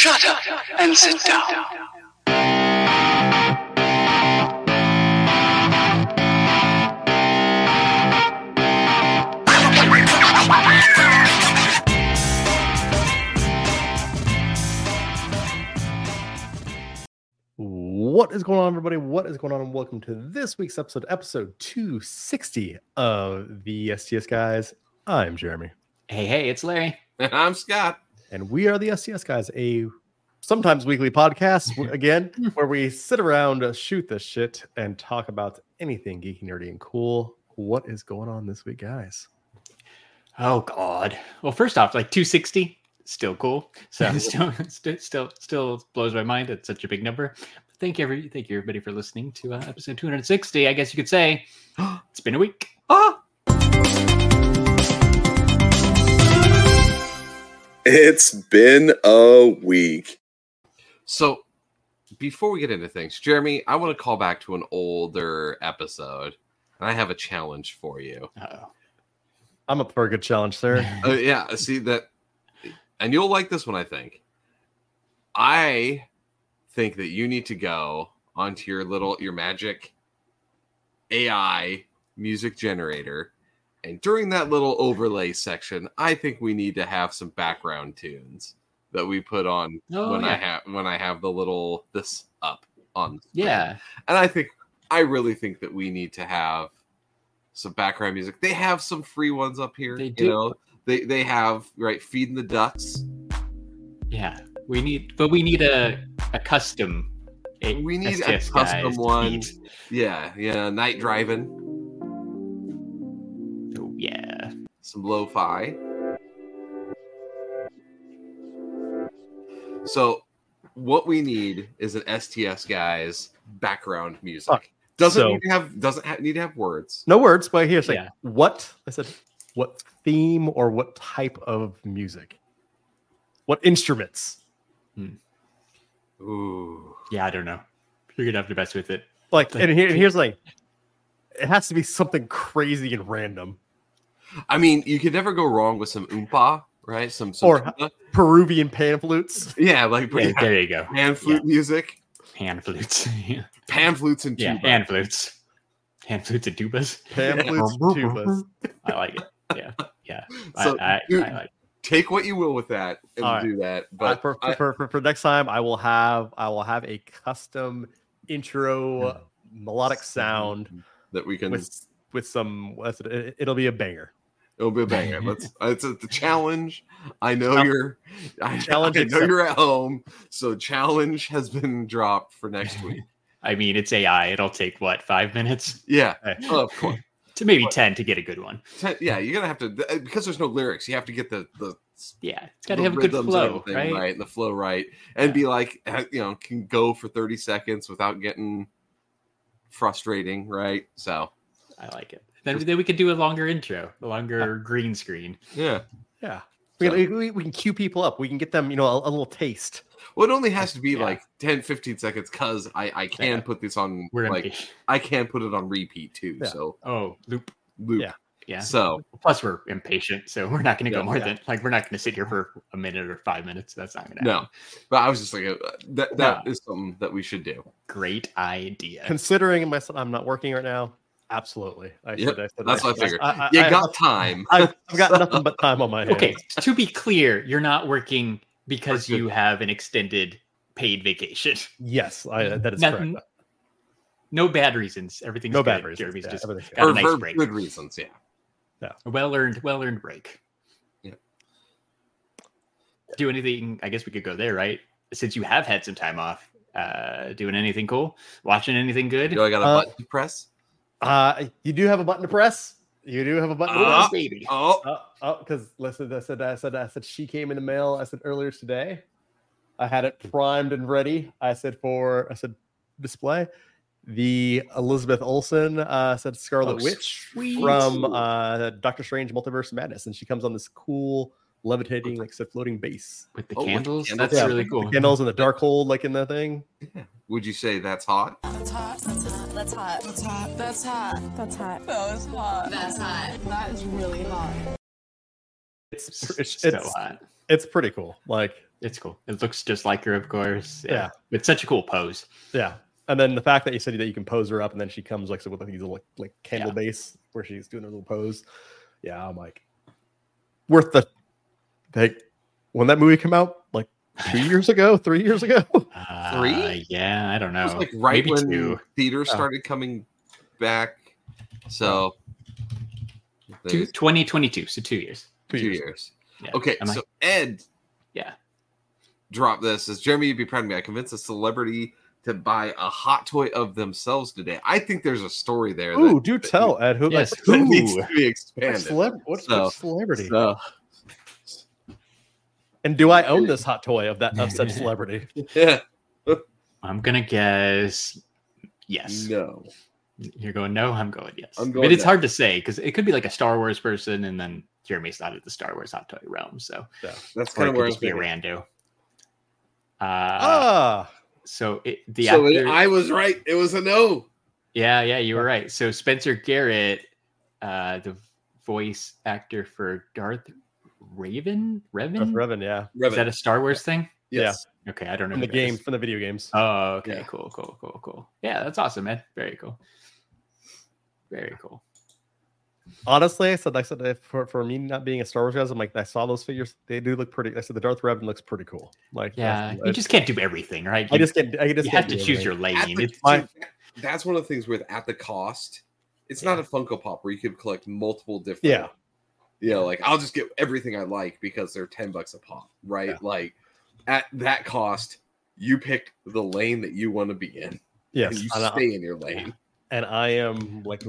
Shut up and sit down. What is going on, everybody? What is going on? And welcome to this week's episode 260 of the STS Guys. I'm Jeremy. Hey, it's Larry. And I'm Scott. And we are the STS Guys, a sometimes weekly podcast, again, where we sit around, shoot the shit, and talk about anything geeky, nerdy, and cool. What is going on this week, guys? Oh God. Well, first off, like 260, still cool. So still blows my mind. It's such a big number. Thank you, everybody, for listening to episode 260. I guess you could say it's been a week. It's been a week. So, before we get into things, Jeremy, I want to call back to an older episode, and I have a challenge for you. Uh-oh. I'm up for a good challenge, sir. Yeah, see that, and you'll like this one, I think. I think that you need to go onto your magic AI music generator, and during that little overlay section, I think we need to have some background tunes that we put on when I have the little this up on the screen. Yeah. And I really think that we need to have some background music. They have some free ones up here. They do. You know, they have Feeding the Ducks. Yeah. We need a custom. We need STS a custom guys one. beat. Yeah. Night Driving. Oh yeah. Some lo-fi. So what we need is an STS Guys background music. Doesn't need to have words. No words, but here's Yeah. what theme or what type of music? What instruments? Ooh. Yeah, I don't know. You're gonna have to mess with it. Here's it has to be something crazy and random. I mean, you could never go wrong with some oompa, right? Some Or Peruvian pan flutes. yeah, There you go. pan flute music, Hand flutes. Yeah. pan flutes and tuba. Hand flutes. Hand flutes and tubas. Pan flutes, tubas. I like it. Yeah. So, I like it. Take what you will with that and All right. do that. But for next time, I will have a custom intro melodic sound that we can. with some. It'll be a banger. It'll be a banger. It's the challenge. I know you're. I know Challenge you're at home. So challenge has been dropped for next week. I mean, it's AI. It'll take 5 minutes Yeah, Hey. of course. to maybe 10 to get a good one. Yeah, you're gonna have to because there's no lyrics. You have to get the Yeah, it's got to the have a good rhythms and flow, everything right? and the flow right, and be like, can go for 30 seconds without getting frustrating, right? So I like it. Then we could do a longer intro, a longer green screen. yeah. We can cue people up. We can get them, a little taste. Well, it only has to be Yeah. 10, 15 seconds because I can Yeah. put this on We're gonna I can put it on repeat too. Yeah. So loop. Yeah. Yeah. So Plus, we're impatient, so we're not going to Yeah, go more yeah. than we're not going to sit here for a minute or 5 minutes. That's not going to happen. no, but I was just like that No. is something that we should do. Great idea. Considering I'm not working right now, absolutely. Yep, that's what I figured. I got time. I've got nothing but time on my hands. Okay, to be clear, you're not working because you have an extended paid vacation. Yes, that is Not- correct. No bad reasons. Everything's No good. bad reasons. Jeremy's Yeah, just everything's good. got a for nice break. good reasons. Yeah. A well-earned break. Yeah. Do anything? I guess we could go there, right? Since you have had some time off, doing anything cool? Watching anything good? I got a button to press. You do have a button to press. You do have a button to Oh, press. baby. Because listen, I said she came in the mail. I said earlier today. I had it primed and ready. I said display. The Elizabeth Olsen said Scarlet Witch sweet. from Doctor Strange Multiverse of Madness, and she comes on this cool levitating floating base. With the Oh, with the candles? candles. That's Yeah, really the cool. candles in the dark hold, in the thing. Would you say that's hot? That's hot. That's hot. That's hot. That's hot. That's hot. That's hot. That was hot. That's hot. That is really hot. It's So hot. it's pretty cool. It's cool. It looks just like her, of course. Yeah. It's such a cool pose. Yeah. And then the fact that you said that you can pose her up and then she comes like so with these little like candle base where she's doing her little pose. Yeah, I'm like worth the like when that movie came out, like 2 years ago, 3 years ago. 3? Yeah, I don't know. It was like right Maybe when 2. theaters started coming back. So 2022, so 2 years. 2 years. Yeah. Okay, I'm like, so Ed yeah. dropped this. As Jeremy, you'd be proud of me. I convinced a celebrity to buy a hot toy of themselves today. I think there's a story there. Ooh, do tell, Ed. Who Yes. like, that who? needs to be expanded. What's So- celebrity? So, And do I own this hot toy of said celebrity? yeah. I'm gonna guess yes. No. You're going no. I'm going yes. I'm but going it's no. hard to say because it could be like a Star Wars person, and then Jeremy's not at the Star Wars hot toy realm, so That's or kind it of could where I was just be a thinking. rando. So the So actor, I was right. It was a no. yeah, you were right. So Spencer Garrett, the voice actor for Darth Revan. Revan, yeah. Is that a Star Wars thing? Yes. Okay, I don't know. From the who that is. game, from the video games. Oh, okay, Yeah. cool. Yeah, that's awesome, man. Very cool. Very cool. Honestly, I said that for me not being a Star Wars guy, I'm like I saw those figures. They do look pretty. I said the Darth Revan looks pretty cool. Like Yeah, you just can't do everything, right? I just can't. you have to choose your lane. At the- It's, my- That's one of the things with at the cost. It's not a Funko Pop where you could collect multiple different. Yeah. You know, like I'll just get everything I like because they're $10 a pop, right? Yeah. Like at that cost, you pick the lane that you want to be in. Yes, And you and stay in your lane. I am like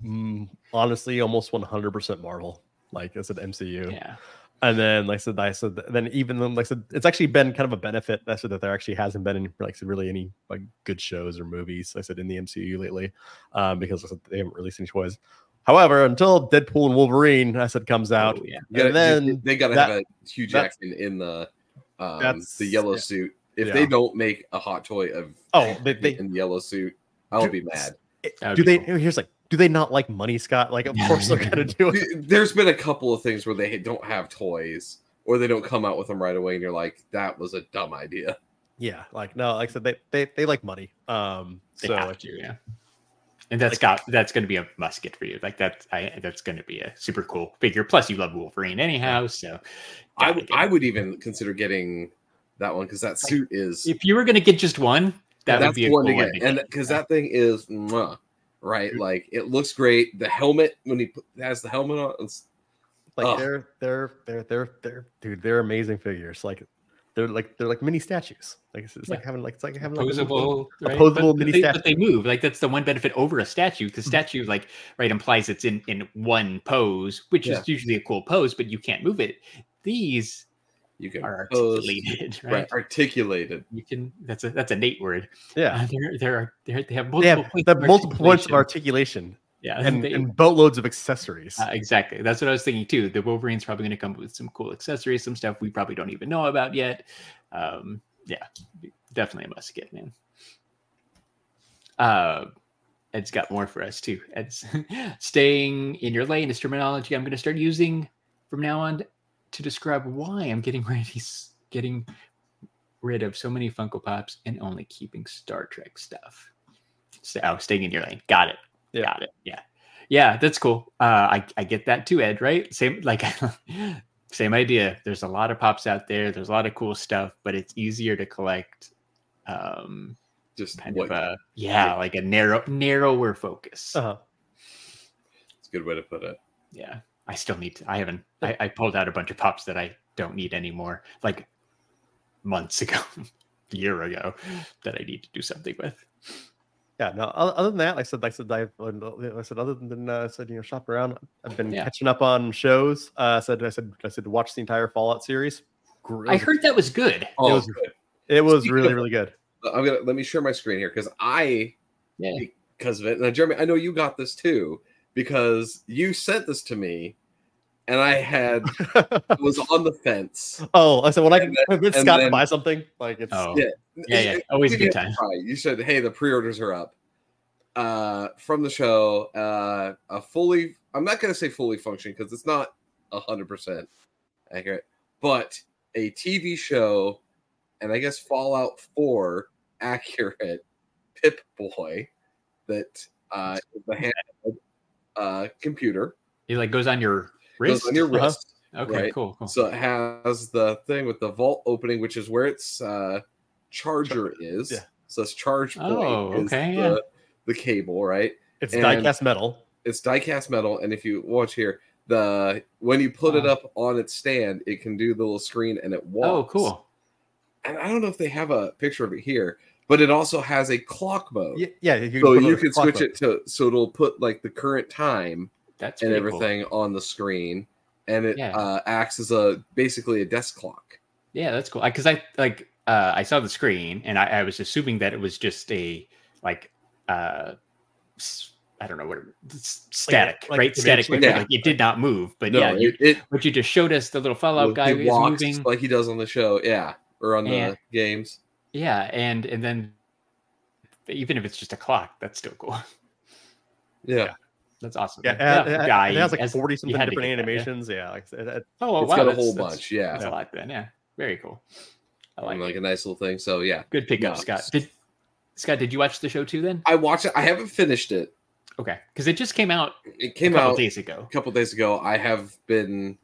honestly almost 100% Marvel. Like I said, MCU. yeah. And then, like I said, then even then, like I said, it's actually been kind of a benefit. I said that there actually hasn't been any, like I said, really any like good shows or movies. I said in the MCU lately, because I said, they haven't released any toys. However, until Deadpool and Wolverine, I said comes out, Oh, yeah. and then they got to that- have a Hugh that's- Jackman in the that's- yellow yeah. suit. If Yeah. they don't make a hot toy of they in the yellow suit, I'll Do- be mad. That would do be they? cool. Here's like, do they not like money, Scott? Like, of course they're gonna do it. There's been a couple of things where they don't have toys or they don't come out with them right away, and you're like, that was a dumb idea. Yeah, like no, like I said, they like money. They So have like, to, yeah. And that's going to be a must get for you. Like that's going to be a super cool figure. Plus, you love Wolverine anyhow, so I would even consider getting that one because that suit is if you were going to get just one, that would that's be a the one cool to one get, to and get. because that thing is right, like it looks great. The helmet when he has the helmet on, it's, like they're dude, they're amazing figures. Like they're like mini statues. Like it's like having like Posable, right? opposable But mini they, statue. but they move. Like that's the one benefit over a statue because statue like right implies it's in one pose, which Yeah. is usually a cool pose, but you can't move it. These you can are pose, articulated, right? right? Articulated. You can. That's a Nate word. Yeah, They have they multiple have points they of have multiple points of articulation. articulation Yeah, and boatloads of accessories. exactly. That's what I was thinking too. The Wolverine's probably going to come with some cool accessories, some stuff we probably don't even know about yet. Yeah, definitely a must get, man. Ed's got more for us too. Ed's staying in your lane is terminology I'm going to start using from now on to describe why I'm getting rid of so many Funko Pops and only keeping Star Trek stuff. Staying in your lane. Got it. Yeah. Got it. Yeah, that's cool. I get that too, Ed. Right? Same same idea. There's a lot of pops out there. There's a lot of cool stuff, but it's easier to collect. Just Kind what, of like a narrower focus. Uh-huh. it's a good way to put it. Yeah, I still need to. I pulled out a bunch of pops that I don't need anymore, like months ago, a year ago, that I need to do something with. Yeah, no. Other than that, I said, other than shop around. I've been catching up on shows. I said, watch the entire Fallout series. I heard that was good. Oh, was- good. It was Speaking really, of- really good. Let me share my screen here because Yeah. because of it. Now, Jeremy, I know you got this too because you sent this to me, and I was on the fence. Oh, I said when I convince and Scott to then- buy something, like it's Oh. Yeah, Yeah. Always a you good had to time. try. You said, "Hey, the pre-orders are up." From the show, I'm not going to say fully functioning because it's not 100% accurate, but a TV show, and I guess Fallout 4 accurate Pip-Boy that is the handheld computer. It like goes on your wrist. Goes on your wrist. Okay, right? cool. So it has the thing with the vault opening, which is where its charger is. Yeah. So it's charge point is the cable, right? It's die-cast metal. It's die-cast metal, and if you watch here, when you put it up on its stand, it can do the little screen and it walks. Oh, cool. And I don't know if they have a picture of it here, but it also has a clock mode. Yeah. You can switch it so it'll put like the current time That's and pretty everything cool. on the screen, and it Yeah. acts as basically a desk clock. Yeah, that's cool. Because I saw the screen and I was assuming that it was just a I don't know what static, like right? Static. dimension. Like it did not move, but No, you just showed us the little Fallout guy He who was walks moving. like he does on the show, or on the games. Yeah, and then even if it's just a clock, that's still cool. Yeah. That's awesome. Yeah, guy it has like has- 40 you something had to different get that, animations. Yeah, like I said, Oh, It's wow, got a that's- whole that's- bunch. Yeah. That's a lot then. Yeah, very cool. I like Like it. a nice little thing. So yeah. Good pickup, No. Scott. Did you watch the show too? Then I watched it. I haven't finished it. okay, because it just came out It came a couple out days ago. a couple days ago. I have been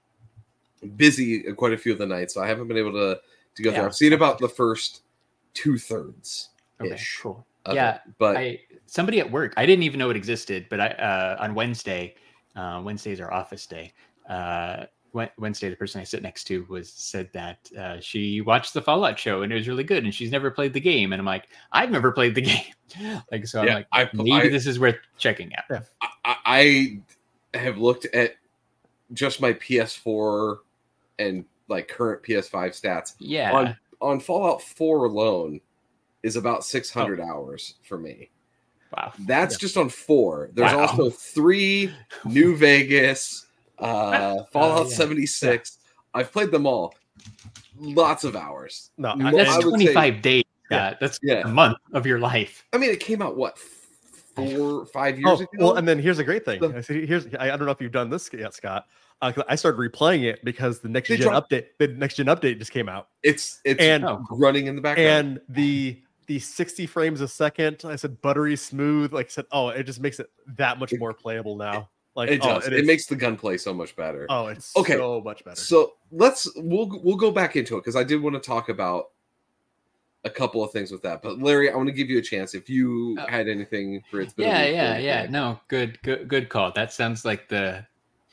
busy quite a few of the nights, so I haven't been able to go through. Yeah. I've seen about the first 2/3 Okay, ish. cool. of Yeah, it, but somebody at work, I didn't even know it existed, but on Wednesday, Wednesday's our office day. Wednesday, the person I sit next to said that she watched the Fallout show and it was really good, and she's never played the game. And I'm like, I've never played the game. I'm Yeah, like, maybe this is worth checking out. Yeah. I have looked at just my PS4 and like current PS5 stats. Yeah. On Fallout 4 alone is about 600 hours for me. Wow. That's just on 4. There's Wow. also 3 New Vegas, Fallout 76. I've played them all. Lots of hours. No, That's I would 25 days. Yeah. That's Yeah. a month of your life. I mean, it came out, what, 4, 5 years ago? well, and then here's a great thing. The- I don't know if you've done this yet, Scott. 'Cause I started replaying it because the next They gen dropped- update, the next gen update just came out, It's and running in the background. and the 60 frames a second. I said buttery smooth. Like I said, it just makes it that much more playable now. Like It does. it It is- makes the gunplay so much better. it's Okay. so much better. So we'll go back into it because I did want to talk about a couple of things with that. But Larry, I want to give you a chance if you had anything for it's been a week or anything. No, good call. That sounds like the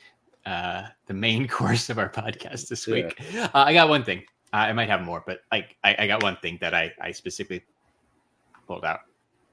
main course of our podcast this Yeah. week. I got one thing. I might have more, but I got one thing that I specifically pulled out.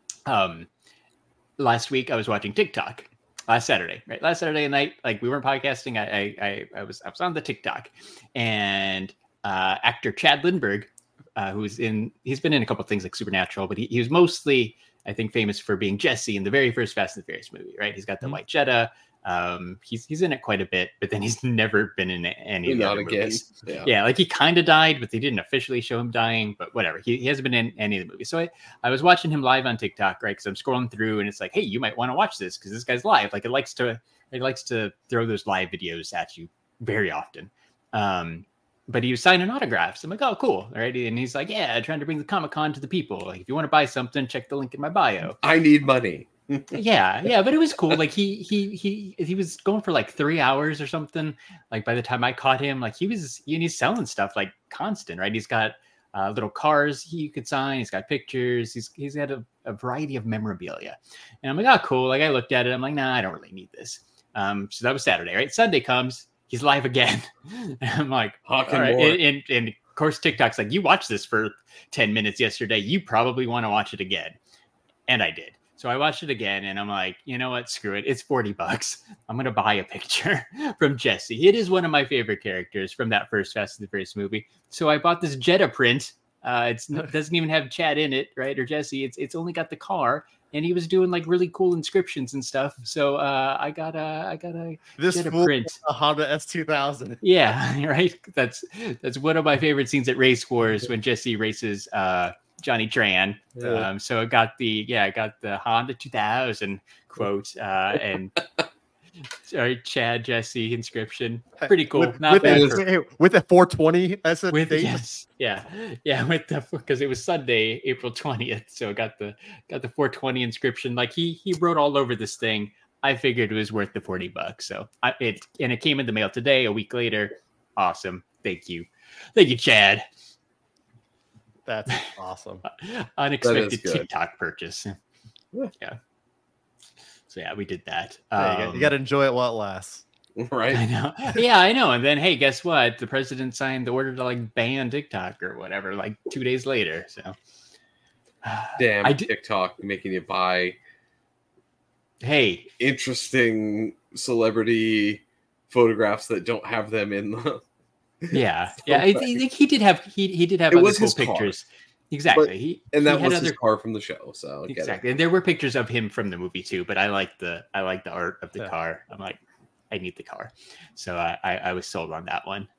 Last week I was watching TikTok. Last Saturday night, like we weren't podcasting. I was on the TikTok, and actor Chad Lindbergh, he's been in a couple of things like Supernatural, but he was mostly, I think, famous for being Jesse in the very first Fast and the Furious movie, right? He's got the white Jetta. He's in it quite a bit, but then he's never been in any of the other movies. Yeah, like he kind of died, but they didn't officially show him dying. But whatever, he hasn't been in any of the movies. So I was watching him live on TikTok, right? Because I'm scrolling through, and it's like, hey, you might want to watch this because this guy's live. Like it likes to throw those live videos at you very often. But he was signing autographs. I'm like, oh, cool, all right. And he's like, yeah, trying to bring the Comic-Con to the people. Like, if you want to buy something, check the link in my bio. I need money. yeah, but it was cool. Like he was going for like 3 hours or something. Like by the time I caught him, like he's selling stuff like constant, right? He's got little cars you could sign. He's got pictures. He's had a variety of memorabilia. And I'm like, oh, cool. Like I looked at it. I'm like, nah, I don't really need this. So that was Saturday, right? Sunday comes. He's live again. And I'm like, all right. And of course, TikTok's like, you watched this for 10 minutes yesterday. You probably want to watch it again. And I did. So I watched it again and I'm like, you know what? Screw it. It's $40. I'm going to buy a picture from Jesse. It is one of my favorite characters from that first Fast and the Furious movie. So I bought this Jetta print. It doesn't even have Chad in it, right? Or Jesse. It's only got the car. And he was doing like really cool inscriptions and stuff. So I got a this Jetta fool print. a Honda S2000. Yeah, right. That's one of my favorite scenes at Race Wars when Jesse races Johnny Tran. So I got the Honda 2000 quote, and Sorry, Chad, Jesse, inscription. Pretty cool. With, Not with, bad. a, hey, with a 420 as a With date. yes, yeah, with the because it was Sunday, April 20th, so got the 420 inscription. Like he wrote all over this thing. I figured it was worth the $40. So it came in the mail today, a week later. Awesome, thank you, Chad. That's awesome. Unexpected good. TikTok purchase. Yeah. So yeah, we did that. You got to enjoy it while it lasts. Right. I know. Yeah, I know. And then, hey, guess what? The president signed the order to like ban TikTok or whatever, like 2 days later. So, Damn, TikTok making you buy hey, interesting celebrity photographs that don't have them in the. yeah. I think he did have It other was cool his car. pictures. Exactly. But- he that had was his car from the show. So I get exactly. And there were pictures of him from the movie too, but I like the art of the Yeah. car. I'm like, I need the car. So I was sold on that one.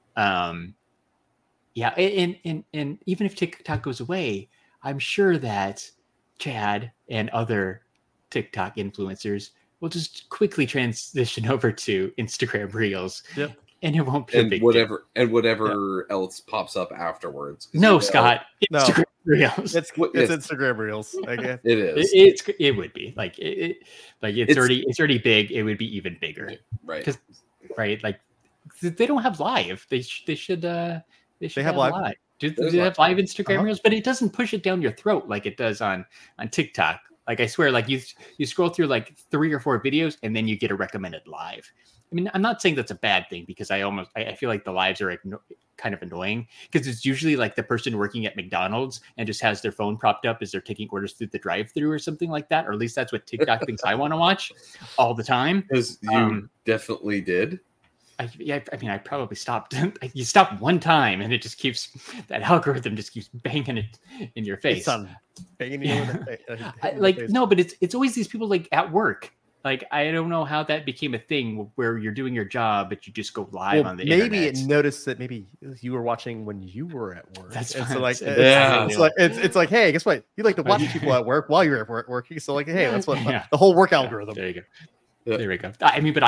Yeah, and even if TikTok goes away, I'm sure that Chad and other TikTok influencers will just quickly transition over to Instagram Reels. Yep. And it won't be a and big whatever else pops up afterwards. 'Cause, deal. No, you know, Scott. No. Instagram Reels. It's Yes. Instagram Reels. Like, it is It would be like it's already big. It would be even bigger, right. 'cause- right? Like they don't have live. They should have live? Do There's they have live Instagram Uh-huh. Reels? But it doesn't push it down your throat like it does on TikTok. Like I swear, like you scroll through like 3 or 4 videos and then you get a recommended live. I mean, I'm not saying that's a bad thing because I feel like the lives are kind of annoying because it's usually like the person working at McDonald's and just has their phone propped up as they're taking orders through the drive-through or something like that. Or at least that's what TikTok thinks I want to watch all the time. Because you definitely did. I mean, I probably stopped. You stop one time and it just keeps that algorithm just keeps banging it in your face. it's on banging you in the face. No, but it's always these people like at work. Like I don't know how that became a thing where you're doing your job, but you just go live on the maybe internet. it noticed that maybe you were watching when you were at work. That's and fine. so like Yeah. it's like hey, guess what? You like to watch people at work while you're at work working. So like hey, that's what Yeah. the whole work algorithm. There you go. Yeah. There we go. I mean, but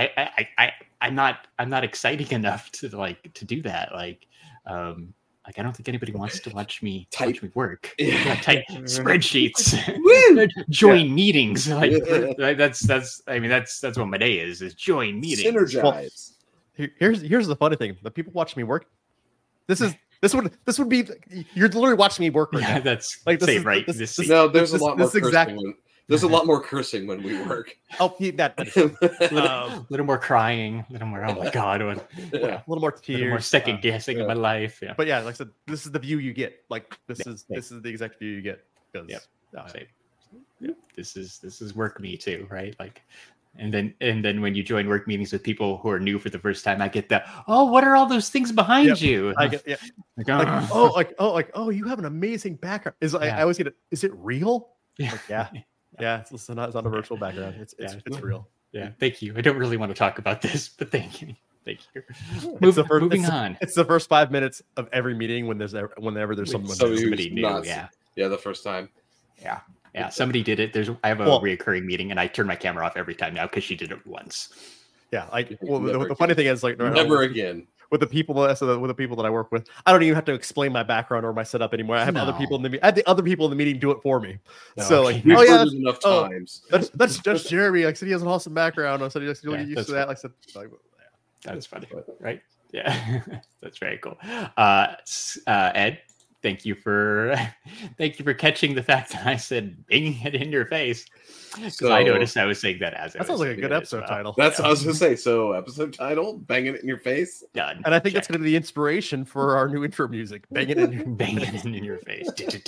I'm not exciting enough to do that. Like I don't think anybody wants to watch me work. Yeah. Type spreadsheets, Woo! join meetings. Like Yeah. that's what my day is join meetings. Synergize. Here's the funny thing: the people watching me work. This would be you're literally watching me work right Yeah, now. that's Like, this say is- right. this- This this- No, there's this- a lot more this exact- cursing. There's a lot more cursing when we work. Oh, that a little more crying, a little more. Oh my god, a Yeah. a little more little more tears. second guessing of my life. Yeah. But yeah, like I said, this is the view you get. Like this Yeah, is yeah. this is the exact view you get. Because Yep. Same. Yep. This is work me too, right? Like, and then when you join work meetings with people who are new for the first time, I get the what are all those things behind Yep. you? I get Like, like you have an amazing background. Is Yeah. I always get it. Is it real? yeah. Like, yeah. It's not a virtual background. It's real. Yeah, thank you. I don't really want to talk about this, but thank you. It's the first- Moving it's the- on. It's the first 5 minutes of every meeting whenever there's someone. So new. you- Somebody new, nuts. yeah. Yeah, the first time. Yeah, somebody did it. I have a Well- reoccurring meeting, and I turn my camera off every time now because she did it once. Yeah, like Never the funny thing is like Never again. with the people with the people that I work with, I don't even have to explain my background or my setup anymore. I have other No. people in the I have the other people in the meeting do it for me. No, So okay. like, We've oh yeah, heard it enough oh, times. that's just Jeremy. Like I said, he has an awesome background. I said, you'll Yeah, get used that's to that. Like I said, That's funny, right? Yeah, that's very cool. Ed, thank you for catching the fact that I said "banging it in your face" because I So- noticed I was saying that as I that sounds was like a saying good it as episode well. title. That's what I was gonna say. So episode title, banging it in your face. Done. And I think that's Check. going to be the inspiration for our new intro music. Bang it in. Banging it in your face.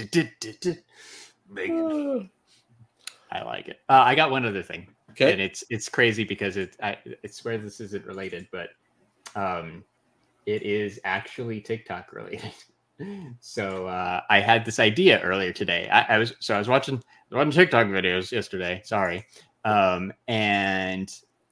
Banging. I like it. I got one other thing. Okay. And it's crazy because I swear this isn't related, but it is actually TikTok related. So I had this idea earlier today. I was watching TikTok videos yesterday. Sorry, and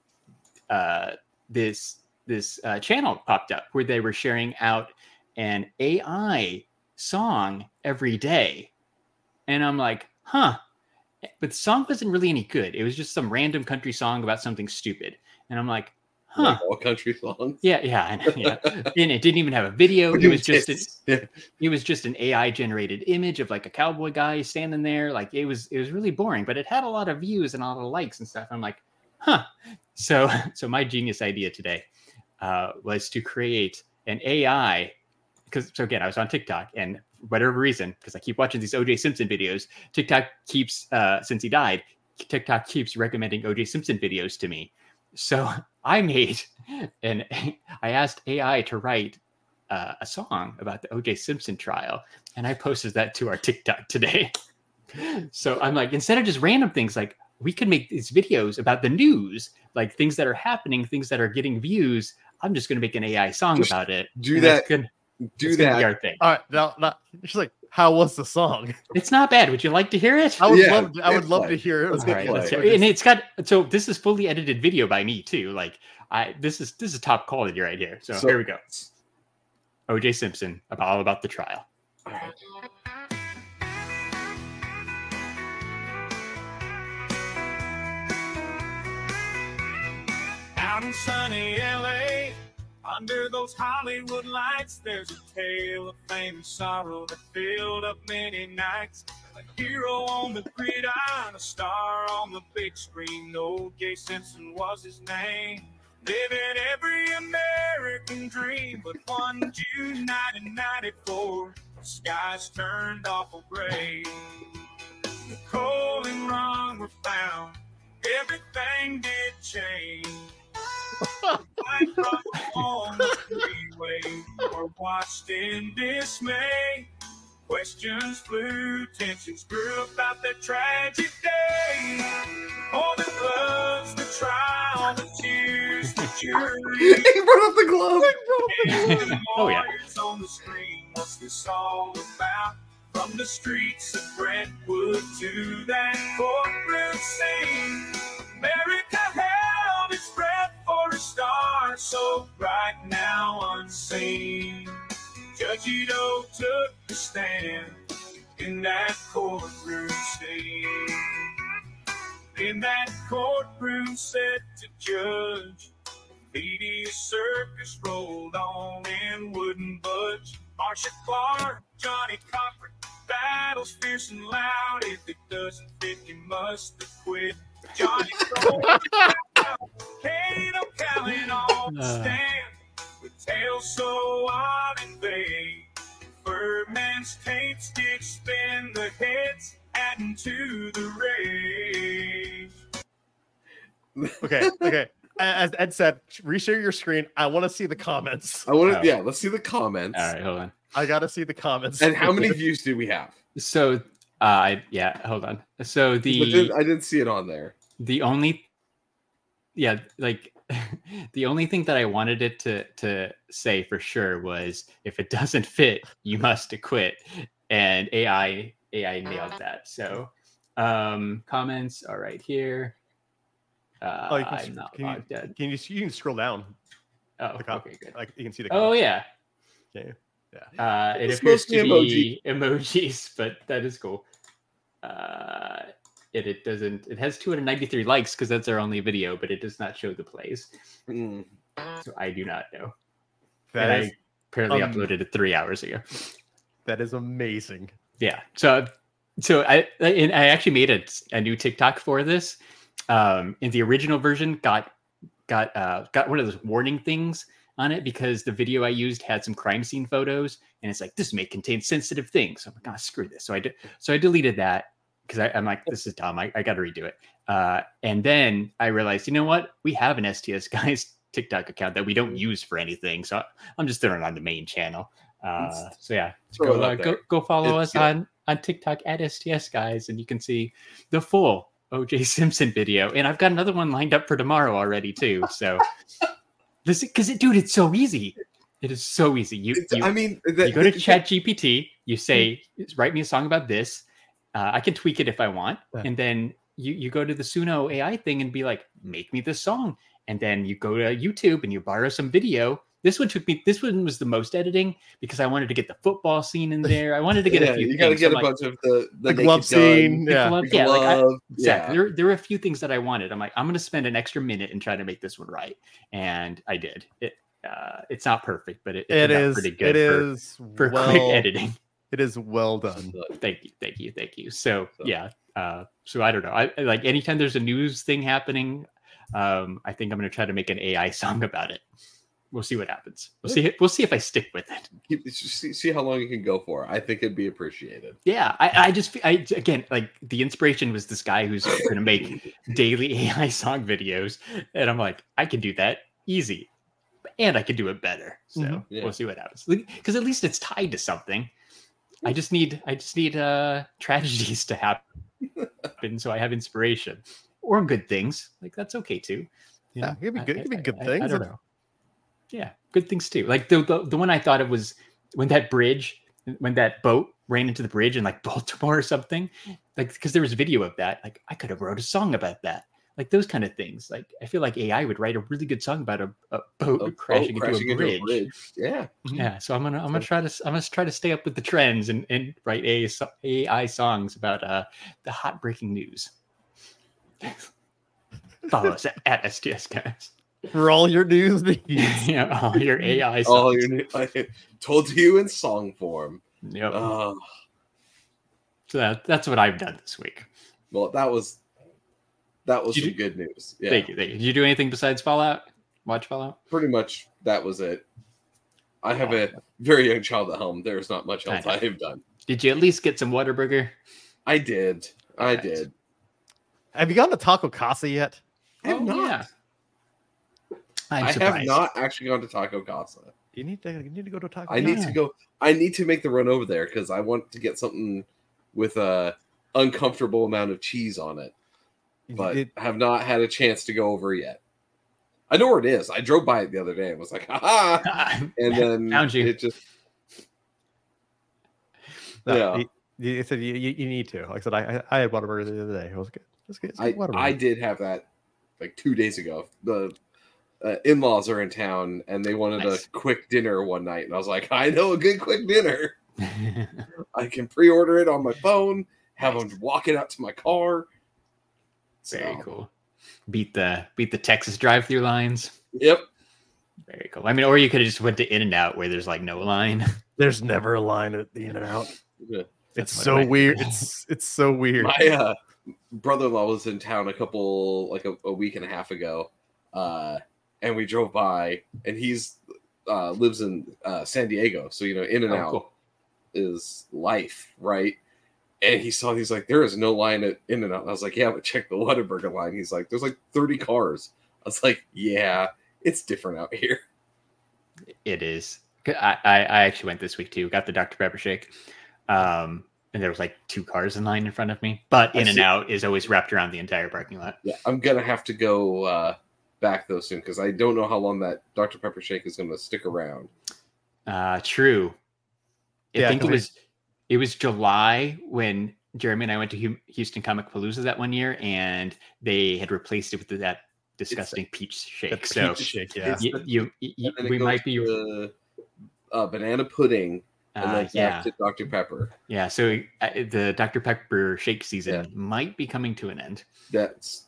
this channel popped up where they were sharing out an AI song every day, and I'm like, huh. But the song wasn't really any good. It was just some random country song about something stupid. And I'm like, huh. Like all country songs. Yeah. And it didn't even have a video. It was just an AI generated image of like a cowboy guy standing there. Like it was really boring, but it had a lot of views and a lot of likes and stuff. I'm like, huh. So my genius idea today was to create an AI. So again, I was on TikTok, and for whatever reason, because I keep watching these OJ Simpson videos, TikTok keeps, since he died, TikTok keeps recommending OJ Simpson videos to me. So I asked AI to write a song about the OJ Simpson trial, and I posted that to our TikTok today. So I'm like, instead of just random things, like we could make these videos about the news, like things that are happening, things that are getting views. I'm just going to make an AI song about it. Do that. Do that. Our thing. All right, now she's like, how was the song? It's not bad. Would you like to hear it? I would love to hear it. All right, and it's got, so this is fully edited video by me too. Like this is top quality right here. So here we go. OJ Simpson, all about the trial. All right. Out in sunny LA, under those Hollywood lights, there's a tale of fame and sorrow that filled up many nights. A hero on the gridiron, a star on the big screen. O.J. Simpson was his name, living every American dream. But one June night in '94, the skies turned awful gray. The coal and rum were found, everything did change. I on the freeway or watched in dismay. Questions flew, tensions grew about that tragic day. All the gloves, the trial, the tears, the jury. He brought up the glove. And the Oh, yeah. lawyers on the screen. What's this all about? From the streets of Brentwood to that courtroom scene, America held its breath for a star so bright now unseen. Judge Ito took the stand in that courtroom scene. In that courtroom set to judge, media circus rolled on and wouldn't budge. Marcia Clark, Johnny Cochran, battles fierce and loud. If it doesn't fit, you must have quit. Johnny Kane O'Callaghan on the stand with tales so odd and vague. Birdman's tapes did spin the heads, adding to the rage. Okay. As Ed said, reshare your screen. I want to see the comments. Let's see the comments. All right, hold on. I got to see the comments. And how many views do we have? So, hold on. So I didn't see it on there. The only thing that I wanted it to say for sure was, if it doesn't fit, you must acquit. And AI nailed that. So, comments are right here. I'm not logged in. You can scroll down. Oh, okay, good. Like you can see the Oh, comments. yeah. Okay. Yeah. It It's appears to mostly be emojis, but that is cool. It doesn't. It has 293 likes because that's our only video, but it does not show the plays. So I do not know. I apparently uploaded it 3 hours ago. That is amazing. Yeah. So I actually made a new TikTok for this. In the original version, got one of those warning things on it because the video I used had some crime scene photos, and it's like, this may contain sensitive things. So I'm like, screw this. So I deleted that because I'm like, this is dumb. I got to redo it. And then I realized, you know what? We have an STS Guys TikTok account that we don't use for anything. So I'm just throwing it on the main channel. So yeah, go follow us on TikTok at STS Guys, and you can see the full OJ Simpson video. And I've got another one lined up for tomorrow already too. So dude, it's so easy. It is so easy. You go to ChatGPT, you say, write me a song about this. I can tweak it if I want. And then you go to the Suno AI thing and be like, make me this song. And then you go to YouTube and you borrow some video This one was the most editing because I wanted to get the football scene in there. I wanted to get a few. You got to things. get I'm a like, bunch of the glove naked scene. gun, Yeah. glove- the yeah, like I- glove, exactly. yeah. There were a few things that I wanted. I'm like, I'm going to spend an extra minute and try to make this one right, and I did. It's not perfect, but it turned out pretty good. For quick editing. It is well done. Thank you. So yeah, so I don't know. I like anytime there's a news thing happening, I think I'm going to try to make an AI song about it. We'll see what happens. We'll see if I stick with it. See how long you can go for. I think it'd be appreciated. Yeah, I again, like the inspiration was this guy who's going to make daily AI song videos, and I'm like, I can do that easy, and I can do it better. So Yeah. we'll see what happens. Because at least it's tied to something. I just need tragedies to happen so I have inspiration, or good things. Like that's okay too. You know? Yeah, it could be good I things. don't know. Yeah, good things too. Like the one I thought it was when that boat ran into the bridge in like Baltimore or something. Like because there was a video of that. Like I could have wrote a song about that. Like those kind of things. Like I feel like AI would write a really good song about a boat crashing into a bridge. Yeah. Yeah, so I'm gonna try to stay up with the trends and write AI songs about the hot breaking news. Follow us at STS guys. For all your news needs. Yeah, all your AI songs. All your told to you in song form. Yep. So that's what I've done this week. Well, that was Did some you- good news. Yeah. Thank you. Did you do anything besides Fallout? Watch Fallout? Pretty much that was it. I have a very young child at home. There's not much else I have done. Did you at least get some Whataburger? I did. I Right. did. Have you gone to Taco Casa yet? I have not. Yeah. I'm I surprised. have not actually gone to Taco Casa. You need to go to Taco. I need to go. I need to make the run over there because I want to get something with a uncomfortable amount of cheese on it, but have not had a chance to go over yet. I know where it is. I drove by it the other day and was like, "Ha!" And then Found you. it just No, yeah. You said you need to. Like I said, I had Whataburger the other day. It was good. It's good. I did have that like 2 days ago. The in-laws are in town and they wanted Nice. a quick dinner one night, and I was like, I know a good quick dinner. I can pre-order it on my phone, have them walk it out to my car. Very So, cool. Beat the Texas drive-through lines. Yep. Very cool. I mean, or you could have just went to In-N-Out where there's like no line. There's never a line at the In-N-Out. Yeah. It's what so I meant. weird. It's so weird. My brother-in-law was in town a week and a half ago, and we drove by, and he's lives in San Diego, so In-N-Out cool. is life, right? And he saw, he's like, there is no line at In-N-Out. And I was like, yeah, but check the Whataburger line. He's like, there's like 30 cars. I was like, yeah, it's different out here. It is. I actually went this week too. Got the Dr. Pepper shake. And there was like 2 cars in line in front of me. But In-N-Out is always wrapped around the entire parking lot. Yeah, I'm gonna have to go back though soon because I don't know how long that Dr. Pepper shake is gonna stick around. True. I Yeah, think 'cause it was July when Jeremy and I went to Houston Comic Palooza that one year, and they had replaced it with that disgusting peach shake. So Shake, yeah. And then it we goes might be to, banana pudding and then yeah. back to Dr. Pepper. Yeah, so the Dr. Pepper shake season might be coming to an end. That's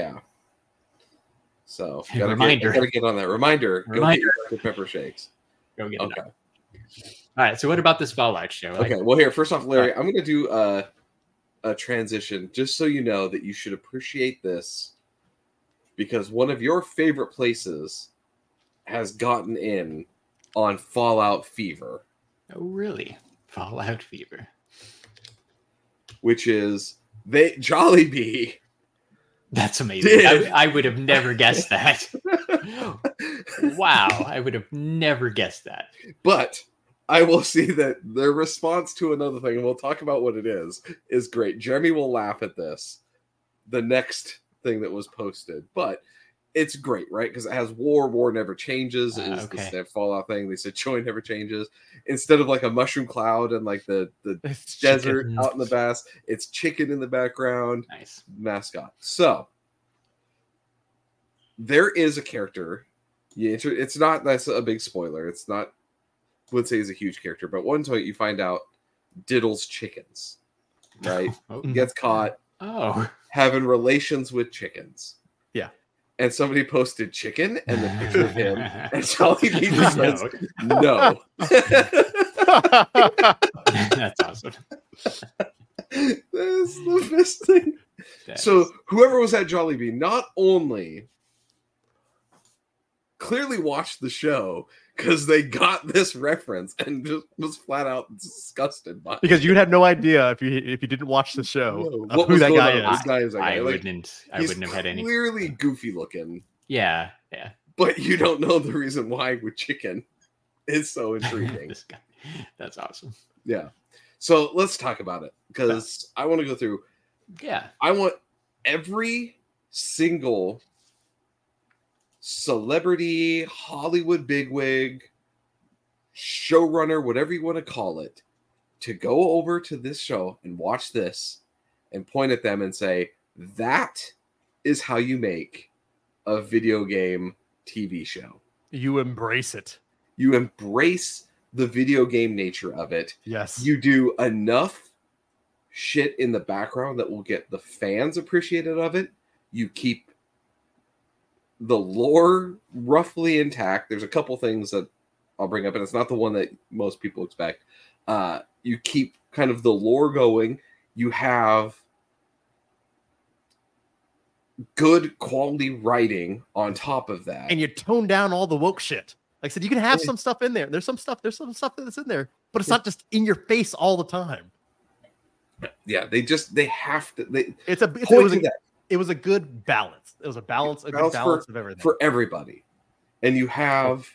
So Reminder. gotta get on that. Reminder. Go get Reminder. your Dr. Pepper shakes. Go get it. Okay. Up. All right, so what about this Fallout show? Okay. Well, here, first off, Larry, I'm gonna do a transition just so you know that you should appreciate this because one of your favorite places has gotten in on Fallout Fever, Oh, really? Fallout Fever. which is Jollibee. That's amazing. Did. I would have never guessed that. Wow, I would have never guessed that. But I will see that their response to another thing, and we'll talk about what it is great. Jeremy will laugh at this, the next thing that was posted, but it's great, right? Because it has war never changes. Is Okay. the Fallout thing. They said joy never changes. Instead of like a mushroom cloud and like the It's desert chicken. out in the vast, it's chicken in the background. Nice. Mascot. So there is a character Yeah, it's not. That's a big spoiler. It's not. Would say he's a huge character, but one point you find out diddles chickens, right? Oh. Gets caught having relations with chickens. Yeah. And somebody posted chicken and the picture of him, and Jollibee just says no. That's awesome. That's the best thing. So whoever was at Jollibee not only clearly watched the show because they got this reference and just was flat out disgusted by it. Because you'd have no idea if you didn't watch the show who that guy is. I wouldn't have had any. Clearly goofy looking. Yeah. But you don't know the reason why with chicken. It's so intriguing. This guy. That's awesome. Yeah. So let's talk about it because I want to go through. Yeah. I want every single celebrity, Hollywood bigwig, showrunner, whatever you want to call it, to go over to this show and watch this and point at them and say, that is how you make a video game TV show. You embrace it. You embrace the video game nature of it. Yes. You do enough shit in the background that will get the fans appreciated of it. You keep the lore roughly intact. There's a couple things that I'll bring up, and it's not the one that most people expect. You keep kind of the lore going. You have good quality writing on top of that. And you tone down all the woke shit. Like I said, you can have some stuff in there. There's some stuff that's in there, but it's not just in your face all the time. Yeah, they have to. It was a good balance. It was a balance of everything for everybody, and you have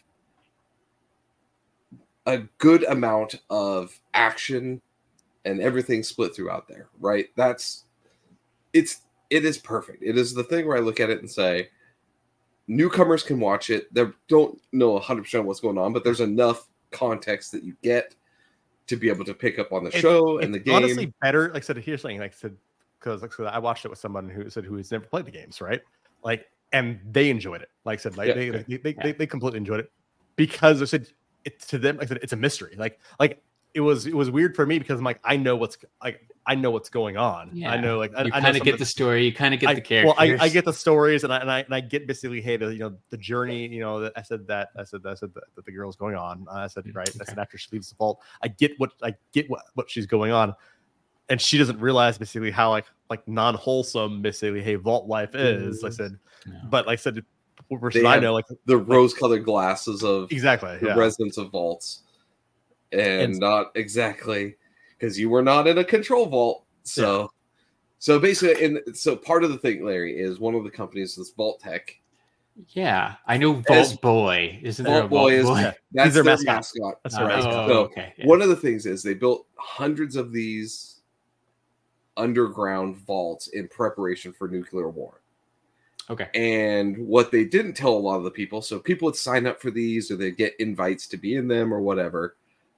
a good amount of action and everything split throughout there. Right? It is perfect. It is the thing where I look at it and say, newcomers can watch it. They don't know 100% what's going on, but there's enough context that you get to be able to pick up on the show and the game. Honestly, better. Like I said, here's something. Like I said, because I watched it with someone who has never played the games, right? Like, and they enjoyed it. Like I said, they completely enjoyed it because I said it's to them. Like I said, it's a mystery. Like it was weird for me because I'm like, I know what's going on. Yeah. I know, like you kind of get the story. You kind of get the characters. Well, I get the stories, and I get basically, hey, the journey. That I said that the girl's going on. I said right. Okay. I said after she leaves the vault, I get what she's going on, and she doesn't realize basically how like non-wholesome basically, hey, vault life is. I said, but like I said, versus I know like the rose-colored glasses of exactly the residents of vaults, and not exactly. Because you were not in a control vault, so basically, so part of the thing, Larry, is one of the companies, this Vault Tech. Yeah, I know Vault Boy. Isn't there a Vault Boy? That's their mascot. That's their mascot. So one of the things is they built hundreds of these underground vaults in preparation for nuclear war. Okay. And what they didn't tell a lot of the people, so people would sign up for these, or they'd get invites to be in them, or whatever.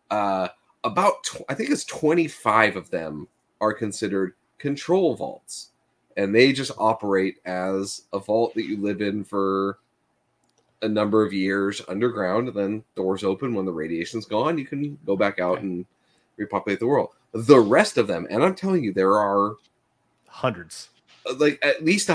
I think it's 25 of them are considered control vaults, and they just operate as a vault that you live in for a number of years underground, and then doors open when the radiation's gone. You can go back out and repopulate the world. The rest of them, and I'm telling you, there are hundreds, like at least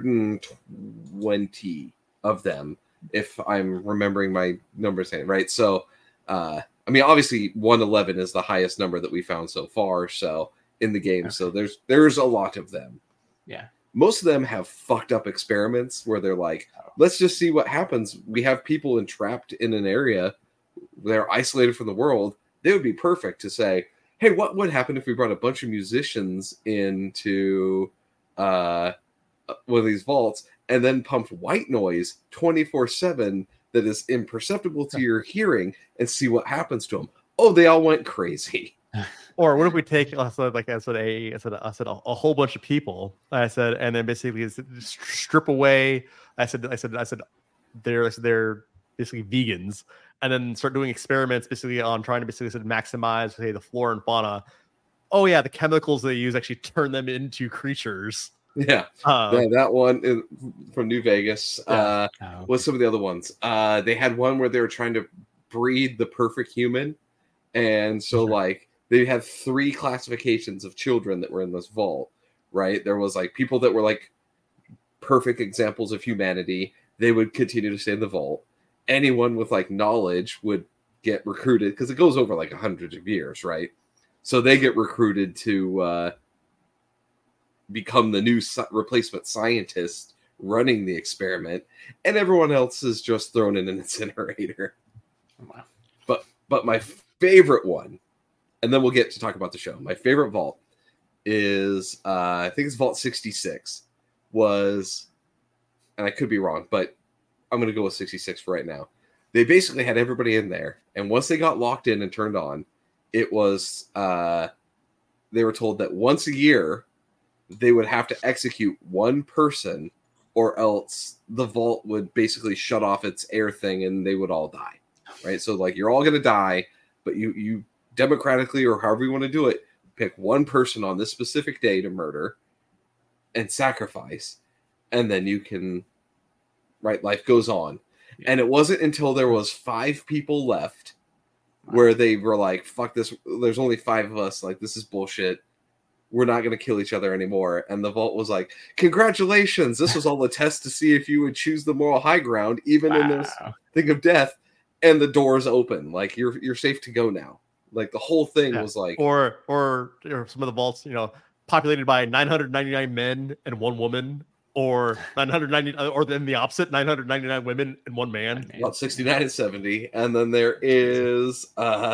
120 of them, if I'm remembering my numbers right. So, I mean, obviously 111 is the highest number that we found so far. So in the game, so there's a lot of them. Yeah. Most of them have fucked up experiments where they're like, let's just see what happens. We have people entrapped in an area. They're isolated from the world. They would be perfect to say, hey, what would happen if we brought a bunch of musicians into one of these vaults and then pumped white noise 24/7 that is imperceptible to your hearing and see what happens to them? Oh, they all went crazy. Or what if we take a whole bunch of people? I said, and then basically strip away. I said they're basically vegans, and then start doing experiments basically on trying to basically maximize, say, the flora and fauna. Oh yeah, the chemicals they use actually turn them into creatures. Yeah, Uh, that one from New Vegas. Oh, What's some of the other ones? They had one where they were trying to breed the perfect human, and so like they had 3 classifications of children that were in this vault. Right, there was like people that were like perfect examples of humanity. They would continue to stay in the vault. Anyone with like knowledge would get recruited because it goes over like hundreds of years, right? So they get recruited to become the new replacement scientist running the experiment, and everyone else is just thrown in an incinerator. wow. But my favorite one, and then we'll get to talk about the show. My favorite vault is I think it's Vault 66 was, and I could be wrong, but I'm going to go with 66 for right now. They basically had everybody in there, and once they got locked in and turned on, it was they were told that once a year they would have to execute one person, or else the vault would basically shut off its air thing and they would all die. Right? So like you're all going to die, but you democratically, or however you want to do it, pick one person on this specific day to murder and sacrifice, and then you can, right, life goes on. Yeah. And it wasn't until there was 5 people left where they were like, fuck this, there's only 5 of us, like this is bullshit, we're not going to kill each other anymore. And the vault was like, congratulations, this was all a test to see if you would choose the moral high ground even in this thing of death. And the doors open, like you're safe to go now. Like the whole thing was like, or some of the vaults, populated by 999 men and 1 woman, or 990, or then the opposite, 999 women and 1 man. About 69 and 70, and then there is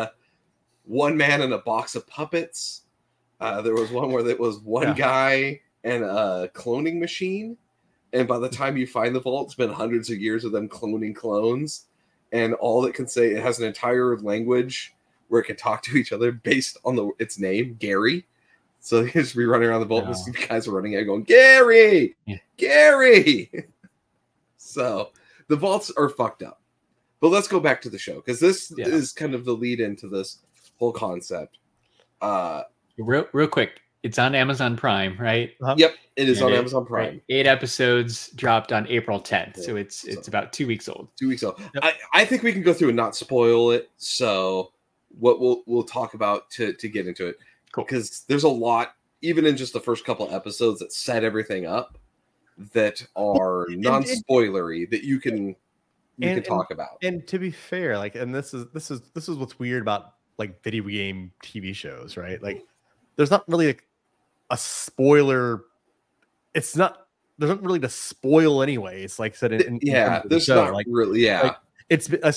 1 man and a box of puppets. There was one where it was 1 guy and a cloning machine, and by the time you find the vault, it's been hundreds of years of them cloning clones, and all it can say, it has an entire language where it can talk to each other based on its name, Gary. So you just be running around the vault, and these guys are running out going, Gary, Gary. So the vaults are fucked up. But let's go back to the show, because this is kind of the lead into this whole concept. Real quick, it's on Amazon Prime, right? Yep, it is on Amazon Prime. 8 episodes dropped on April 10th, so it's about 2 weeks old. 2 weeks old. Yep. I think we can go through and not spoil it. So what we'll talk about to get into it, because there's a lot, even in just the first couple episodes, that set everything up that are non-spoilery that you can talk about. And to be fair, like, and this is what's weird about like video game TV shows, right? Like, there's not really a spoiler. It's not. There's not really to spoil anyway. It's like said in there's show. not like, really. Like, because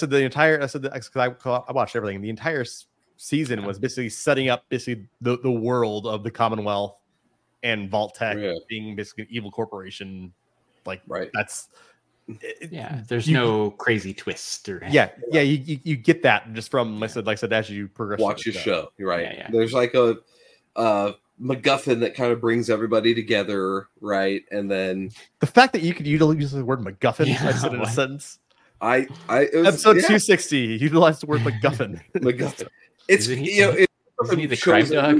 I watched everything. The entire season was basically setting up the world of the Commonwealth and Vault Tech being basically an evil corporation. Like, that's. There's no crazy twist or you get that just from like I said as you progress. Watch your show. You're right. There's like a MacGuffin that kind of brings everybody together, right? And then the fact that you could use the word MacGuffin I said in a sentence. Episode 260 utilized the word MacGuffin. MacGuffin. It's isn't he the crime dog?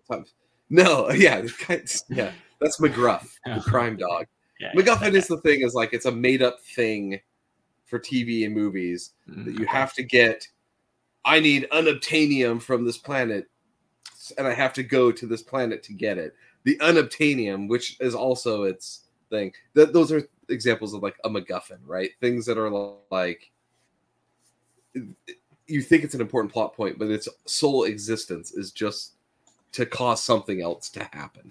No, that's McGruff, the crime dog. MacGuffin is the thing, is like it's a made up thing for TV and movies that you have to get. I need unobtainium from this planet, and I have to go to this planet to get it. The unobtainium, which is also its thing. Those are examples of like a MacGuffin, right? Things that are like you think it's an important plot point, but its sole existence is just to cause something else to happen.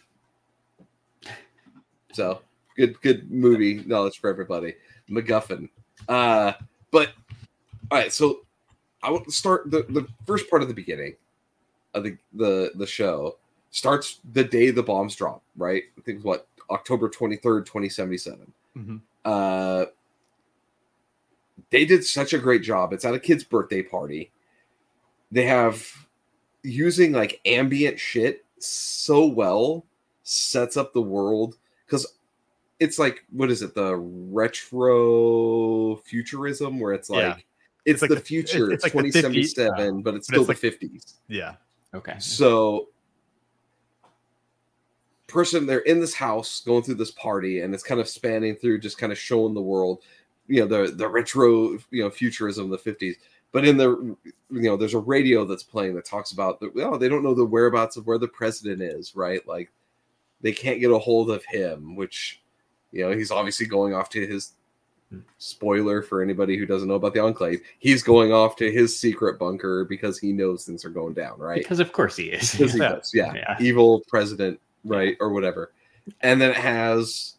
So good movie knowledge for everybody. MacGuffin. But all right, so I want to start the first part of the beginning of the show starts the day the bombs drop, right? I think it's October 23rd, 2077. Mm-hmm. They did such a great job. It's at a kid's birthday party. They have using like ambient shit so well sets up the world, because it's like, what is it? The retro futurism, where it's like it's like the future. It's like 2077, but it's still the 50s. Yeah. Okay. So person, they're in this house going through this party, and it's kind of spanning through, just kind of showing the world, the retro, futurism of the 50s. But in the, there's a radio that's playing that talks about they don't know the whereabouts of where the president is, right? Like they can't get a hold of him, which, he's obviously going off to his, spoiler for anybody who doesn't know about the Enclave, he's going off to his secret bunker because he knows things are going down, right? Because of course he is. Because he does, yeah. Evil president, right? Or whatever. And then it has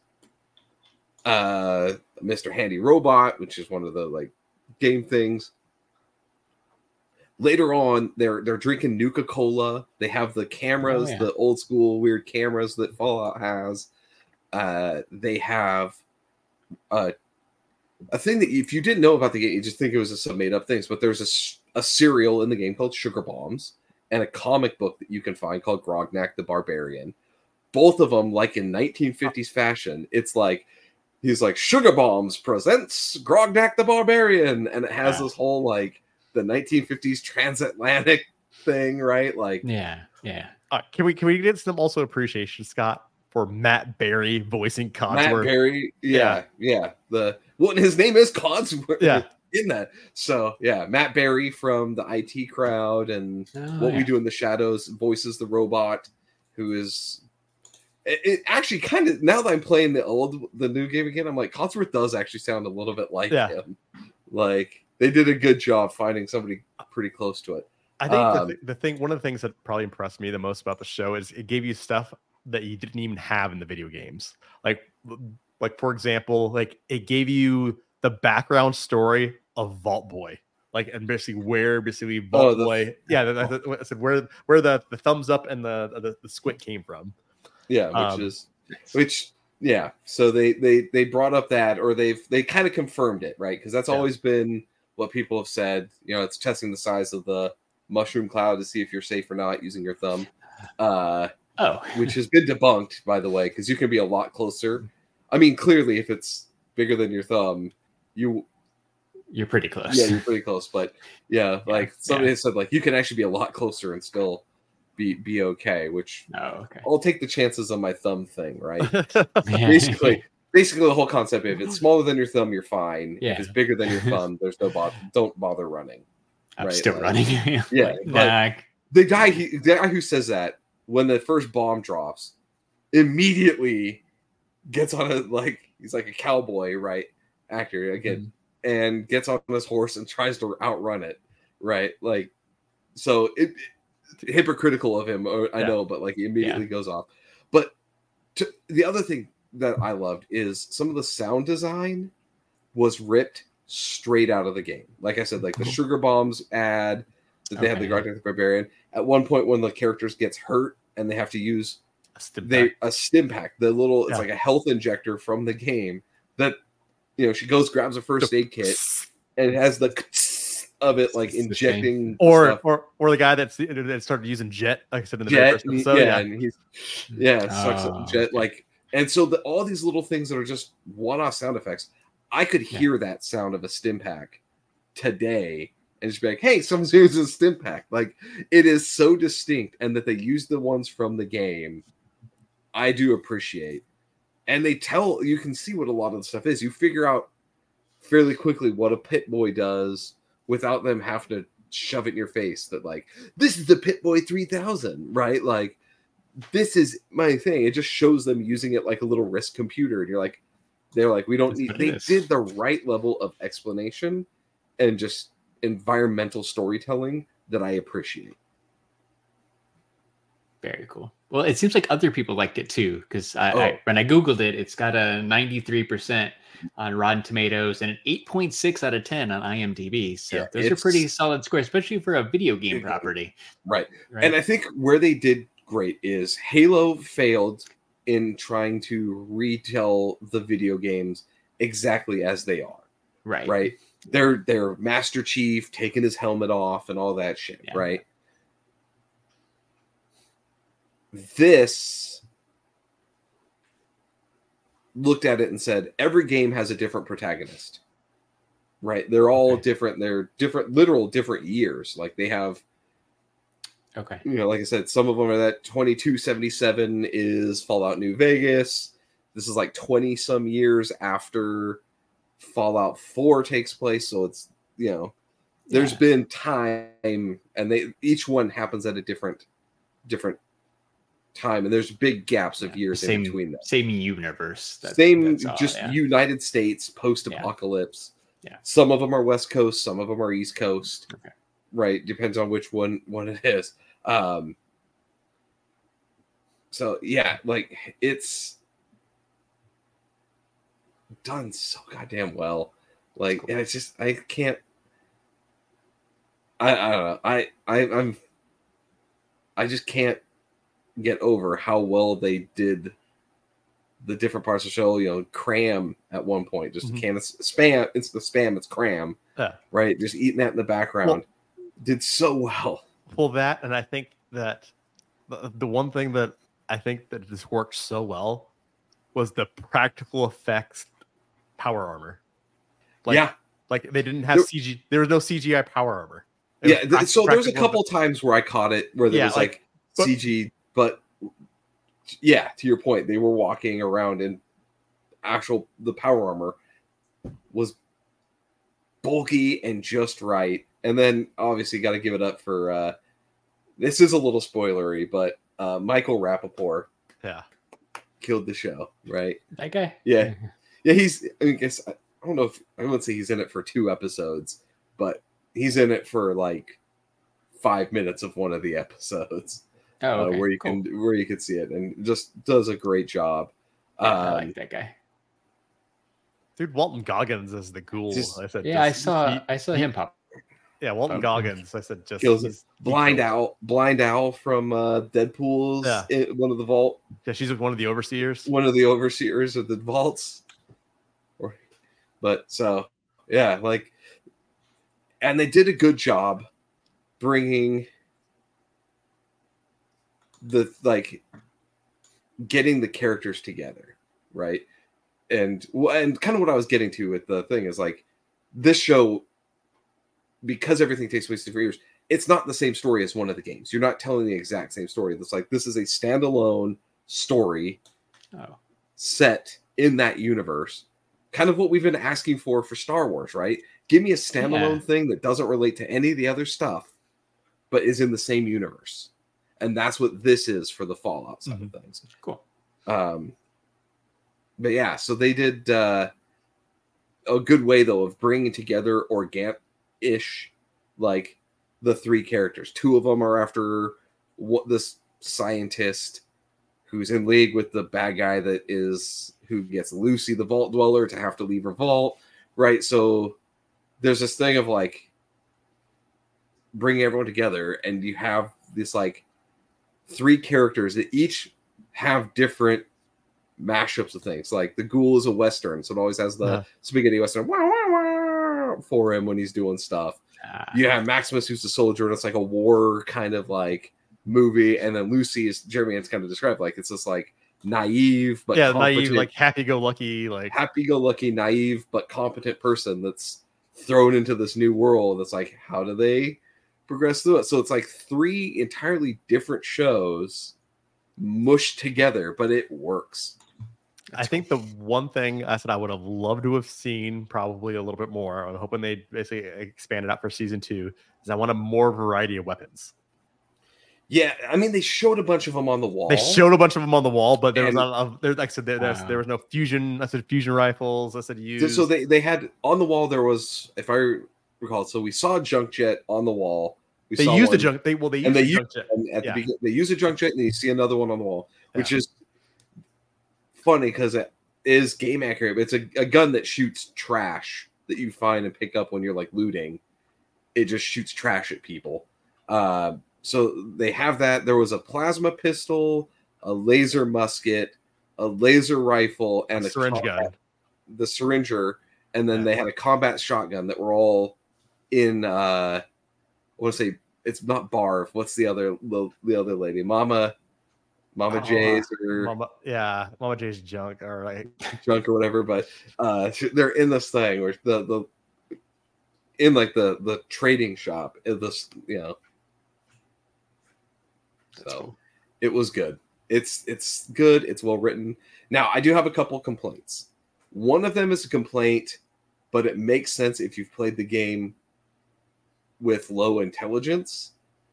Mr. Handy Robot, which is one of the like game things. Later on, they're drinking Nuka-Cola. They have the cameras, the old school weird cameras that Fallout has. They have a thing that if you didn't know about the game, you just think it was some made up things. But there's a cereal in the game called Sugar Bombs, and a comic book that you can find called Grognak the Barbarian. Both of them, like in 1950s fashion, it's like he's like Sugar Bombs presents Grognak the Barbarian, and it has this whole like the 1950s transatlantic thing, right? Like, yeah. Can we get some also appreciation, Scott, for Matt Berry voicing Codsworth? Matt Berry, yeah. His name is Codsworth. Yeah. In that, so yeah, Matt Berry from the IT Crowd and What We Do in the Shadows voices the robot, who is. It actually kind of, now that I'm playing the new game again, I'm like, Codsworth does actually sound a little bit like him. Like they did a good job finding somebody pretty close to it. I think one of the things that probably impressed me the most about the show is it gave you stuff that you didn't even have in the video games. Like for example, like it gave you the background story of Vault Boy. Like, and basically Vault Boy. I said where the thumbs up and the squid came from. Yeah, so they brought up that, or they kind of confirmed it, right? Because that's always been what people have said. It's testing the size of the mushroom cloud to see if you're safe or not using your thumb. Which has been debunked, by the way, because you can be a lot closer. I mean, clearly, if it's bigger than your thumb, you're pretty close. Yeah, you're pretty close. But somebody said like you can actually be a lot closer and still be okay, which I'll take the chances on my thumb thing, right? Basically the whole concept, if it's smaller than your thumb, you're fine. If it's bigger than your thumb, there's don't bother running. I'm still running. The guy who says that, when the first bomb drops, immediately gets on he's like a cowboy, right? Actor again, and gets on this horse and tries to outrun it, right? Like, so it hypocritical of him, I know, but like he immediately goes off. But the other thing that I loved is some of the sound design was ripped straight out of the game. Like I said, like the Sugar Bombs ad that they have the Grognak the Barbarian. At one point, when the characters gets hurt and they have to use a stim pack, the little it's like a health injector from the game that she goes grabs a first aid kit and it has the of it like injecting or the guy that started using Jet, like I said in the very first episode. And he's sucks up Jet, like, and so all these little things that are just one-off sound effects. I could hear that sound of a stim pack today and just be like, hey, someone's using a stim pack. Like, it is so distinct, and that they use the ones from the game, I do appreciate. And you can see what a lot of the stuff is. You figure out fairly quickly what a Pip-Boy does without them having to shove it in your face that, like, this is the Pip-Boy 3000, right? Like, this is my thing. It just shows them using it like a little RISC computer. And they're like, we don't need, they did the right level of explanation and just environmental storytelling that I appreciate. Very cool. Well, it seems like other people liked it too, because when I Googled it, it's got a 93% on Rotten Tomatoes and an 8.6 out of 10 on IMDb. So those are pretty solid scores, especially for a video game property. Right. And I think where they did great is Halo failed in trying to retell the video games exactly as they are. Right. They're Master Chief taking his helmet off and all that shit, right? This looked at it and said, every game has a different protagonist, right? They're all different. They're different, literal different years. Like they have Okay. Like I said, some of them are that 2277 is Fallout New Vegas. This is like 20 some years after Fallout 4 takes place. So it's, there's been time, and each one happens at a different time, and there's big gaps of years in between them. Same universe. United States post-apocalypse. Yeah. Some of them are West Coast, some of them are East Coast. Okay. Right, depends on which one it is. So yeah, like it's done so goddamn well. Like, and it's just I can't. I don't know. I just can't get over how well they did the different parts of the show. Cram at one point, just a can of spam. It's the spam. It's cram. Yeah. Right. Just eating that in the background. Did so well. Well, that, and I think that the one thing that I think that just worked so well was the practical effects power armor. Like they didn't have CG. There was no CGI power armor. So there was a couple times where I caught it where there was like CG, but yeah, to your point, they were walking around in the power armor was bulky and just right. And then obviously got to give it up for this is a little spoilery, but Michael Rappaport killed the show, right? That guy? Yeah. He's, I don't know if I wouldn't say he's in it for 2 episodes, but he's in it for like 5 minutes of one of the episodes. Where you can see it, and just does a great job. I like that guy. Dude, Walton Goggins is the ghoul. I saw him pop. Yeah, Walton Goggins. I said just kills Blind Owl from Deadpool's one of the vault. Yeah, she's one of the overseers. One of the overseers of the vaults. And they did a good job bringing getting the characters together, right? And kind of what I was getting to with the thing is like this show, because everything takes place in 3 years, it's not the same story as one of the games. You're not telling the exact same story. It's like this is a standalone story set in that universe. Kind of what we've been asking for Star Wars, right? Give me a standalone thing that doesn't relate to any of the other stuff, but is in the same universe. And that's what this is for the Fallout side of things. Cool. But yeah, so they did a good way, though, of bringing together organic-ish, like, the 3 characters. 2 of them are after this scientist who's in league with the bad guy who gets Lucy, the Vault Dweller, to have to leave her vault, right? So there's this thing of, like, bringing everyone together, and you have this, like, 3 characters that each have different mashups of things. Like the ghoul is a Western, so it always has the spaghetti Western for him when he's doing stuff. You have Maximus, who's the soldier, and it's like a war kind of like movie. And then Lucy is Jeremy has kind of described, like it's this like naive but naive, like happy-go-lucky, naive but competent person that's thrown into this new world. That's like, how do they progress through it? So it's like 3 entirely different shows mushed together, but it works. I think the one thing I said I would have loved to have seen probably a little bit more, I'm hoping they basically expand it out for season 2, is I want a more variety of weapons. Yeah, I mean, they showed a bunch of them on the wall. But there was not. Like I said, there was no fusion. I said fusion rifles. I said use. So they had on the wall. There was, if I recall, so we saw a junk jet on the wall. They used the junk. They used the junk jet at the beginning. They use a junk jet, and you see another one on the wall, which is funny because it is game accurate. It's a gun that shoots trash that you find and pick up when you're like looting. It just shoots trash at people. So they have that. There was a plasma pistol, a laser musket, a laser rifle, and a syringe gun. The syringer, and then they had a combat shotgun that were all in. I want to say it's not Barf. What's the other lady? Mama J's or Mama J's junk or like junk or whatever. But they're in this thing where the in like the trading shop. This So cool. it was good. It's good. It's well written. Now, I do have a couple complaints. One of them is a complaint, but it makes sense if you've played the game with low intelligence.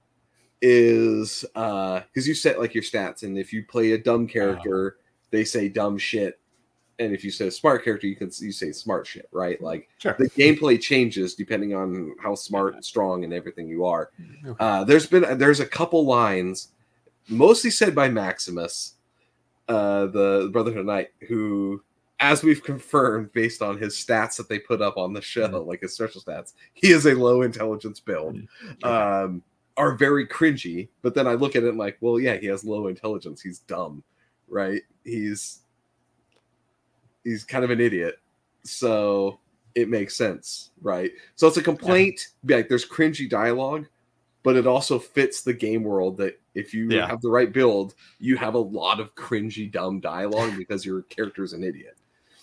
Is because you set like your stats, and if you play a dumb character, they say dumb shit, and if you say a smart character, you say smart shit, right? Like Sure. the gameplay changes depending on how smart and strong and everything you are. Okay. There's a couple lines, mostly said by Maximus, the Brotherhood of Night, who, as we've confirmed based on his stats that they put up on the show, like his special stats, he is a low intelligence build. Are very cringy, but then I look at it and like, well, yeah, he has low intelligence. He's dumb, right? He's kind of an idiot. So it makes sense, right? So it's a complaint. Like there's cringy dialogue, but it also fits the game world that if you have the right build, you have a lot of cringy, dumb dialogue because your character is an idiot.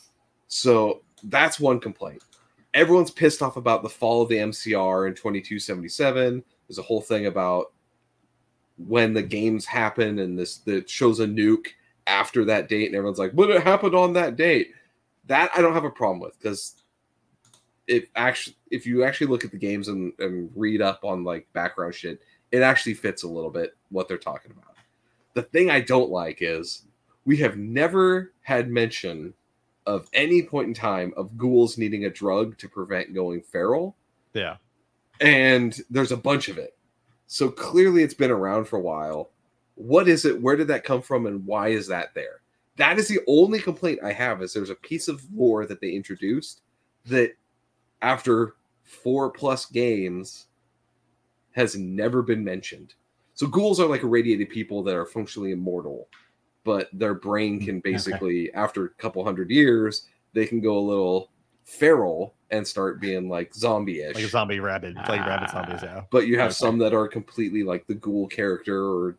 So that's one complaint. Everyone's pissed off about the fall of the MCR in 2277. There's a whole thing about when the games happen and that shows a nuke after that date, and everyone's like, "But it happened on that date." That I don't have a problem with, because if you actually look at the games and read up on like background shit, it actually fits a little bit what they're talking about. The thing I don't like is we have never had mention of any point in time of ghouls needing a drug to prevent going feral. Yeah. And there's a bunch of it. So clearly it's been around for a while. What is it? Where did that come from? And why is that there? That is the only complaint I have, is there's a piece of lore that they introduced that after 4+ games has never been mentioned. So ghouls are like irradiated people that are functionally immortal, but their brain can basically, after a couple hundred years, they can go a little feral and start being like zombie-ish. Like a zombie rabbit, like rabbit zombies, yeah. But you have some that are completely like the ghoul character, or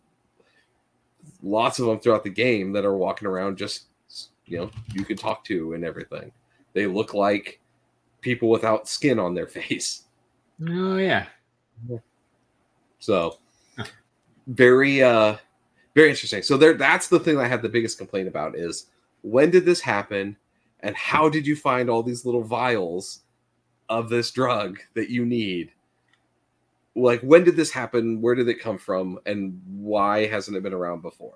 lots of them throughout the game that are walking around just, you can talk to and everything. They look like people without skin on their face. Oh, yeah. So very, very interesting. So that's the thing I had the biggest complaint about, is when did this happen? And how did you find all these little vials of this drug that you need? Like, when did this happen? Where did it come from? And why hasn't it been around before?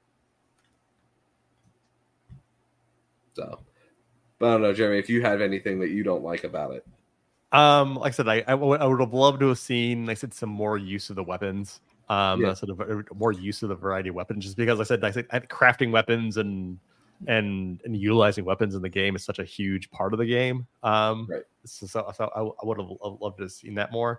So, but I don't know, Jeremy, if you have anything that you don't like about it. Like I said, I would have loved to have seen, like I said, some more use of the weapons. Sort of more use of the variety of weapons, just because I said crafting weapons and utilizing weapons in the game is such a huge part of the game. Right. So I would have loved to have seen that more.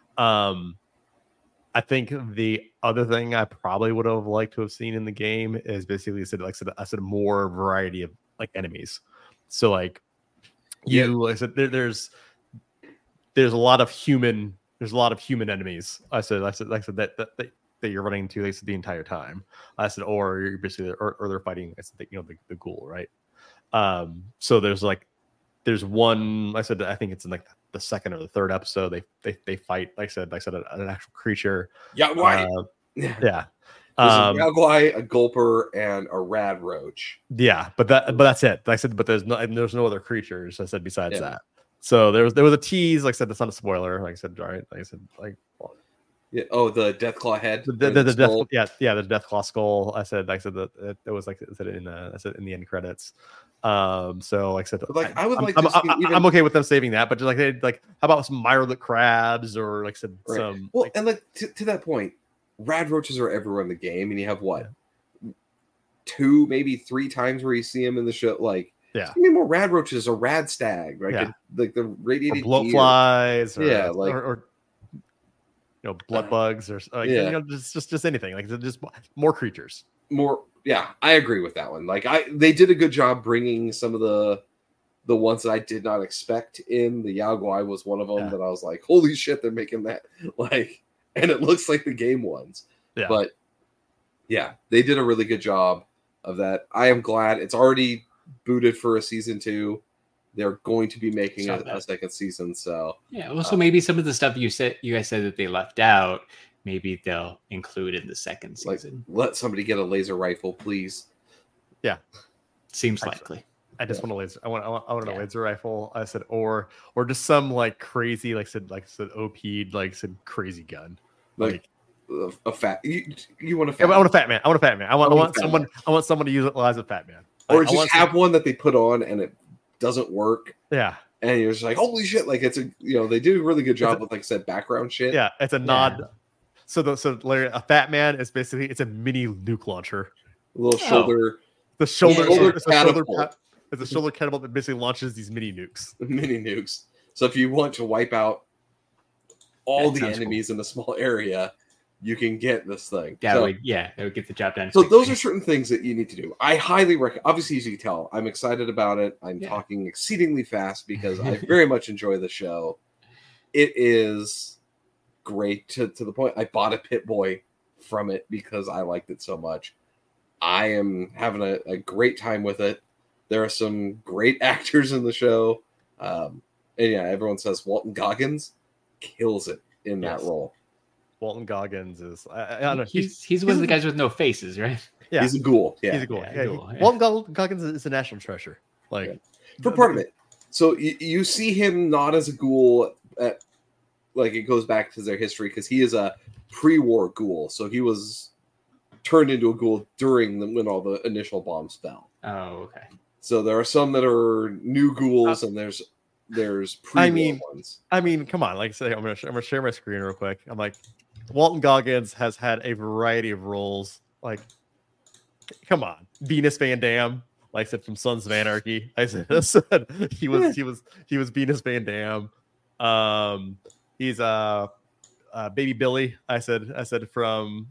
I think the other thing I probably would have liked to have seen in the game is basically I said more variety of like enemies. So like like I said, there's a lot of human enemies. I said that you're running into the entire time. I said, or you're basically or they're fighting. I said the ghoul, right? So there's one. I said I think it's in like the second or the third episode. They fight. Like I said an actual creature. Yeah, why? Yeah. There's a Yaguai, a Gulper, and a Rad Roach. Yeah, but that's it. Like I said, but there's no other creatures. I said besides that. So there was a tease. Like I said, that's not a spoiler. Like I said, all right. Like I said, like. Yeah. Oh, the Deathclaw head. The Deathclaw skull. I said that it was like I said in the end credits. So like I said, like I would like. I'm okay with them saving that, but just like how about some Mirelurk crabs, or like I said some. Well, and like to that point, Rad Roaches are everywhere in the game, and you have what 2, maybe 3 times where you see them in the show. Like, yeah, I mean, more Rad Roaches, a Rad Stag, right? Yeah. Like the radiated blowflies, or blood bugs, or just anything, like just more creatures. More, yeah, I agree with that one. Like they did a good job bringing some of the ones that I did not expect in. The Yaguai was one of them that I was like, holy shit, they're making that, like, and it looks like the game ones. Yeah. But yeah, they did a really good job of that. I am glad it's already booted for a season 2. They're going to be making a second season. So yeah. Also, maybe some of the stuff you guys said that they left out, maybe they'll include in the second Like, season. let somebody get a laser rifle, please. Seems Actually, likely. I just want a laser. I want a Yeah. laser rifle. I said, or just some like crazy, like I said, OP'd, like I said, crazy gun. Like a fat. You want a Yeah, fat? I want a fat man. I want a fat man. I want I want a fat someone. man. I want someone to utilize a fat man. Or Like, I just want have one that they put on and it doesn't work, Yeah, and you're just like, holy shit! Like it's a they do a really good job with, like I said, background shit. yeah. It's a nod. So Larry, a fat man is basically it's a mini nuke launcher. A little shoulder The shoulder, Shoulder it's a shoulder, catapult. it's a shoulder catapult that basically launches these mini nukes. mini nukes. So if you want to wipe out all That the sounds enemies in a small area, you can get this thing. That So- would get the job done. So quickly. those are certain things that you need to do. I highly recommend. Obviously, as you can tell, I'm excited about it. I'm Yeah. talking exceedingly fast because I very much enjoy the show. It is great to the point I bought a Pit Boy from it because I liked it so much. I am having a great time with it. There are some great actors in the show. And yeah, everyone says Walton Goggins kills it in that Yes. role. Walton Goggins is I don't know. He's one of the guys with no faces, right? Yeah. He's a ghoul. Yeah. He's a ghoul. Yeah, Yeah, ghoul, yeah. Walton Goggins is a national treasure. Like Yeah. For part of it. So you see him not as a ghoul at, like it goes back to their history because he is a pre-war ghoul. So he was turned into a ghoul during when all the initial bombs fell. Oh, okay. So there are some that are new ghouls and there's pre-war ones. I mean, come on. Like I say, I'm gonna share my screen real quick. I'm like, Walton Goggins has had a variety of roles. Like, come on, Venus Van Dam. Like I said, from Sons of Anarchy. I said he was Venus Van Dam. He's Baby Billy. I said from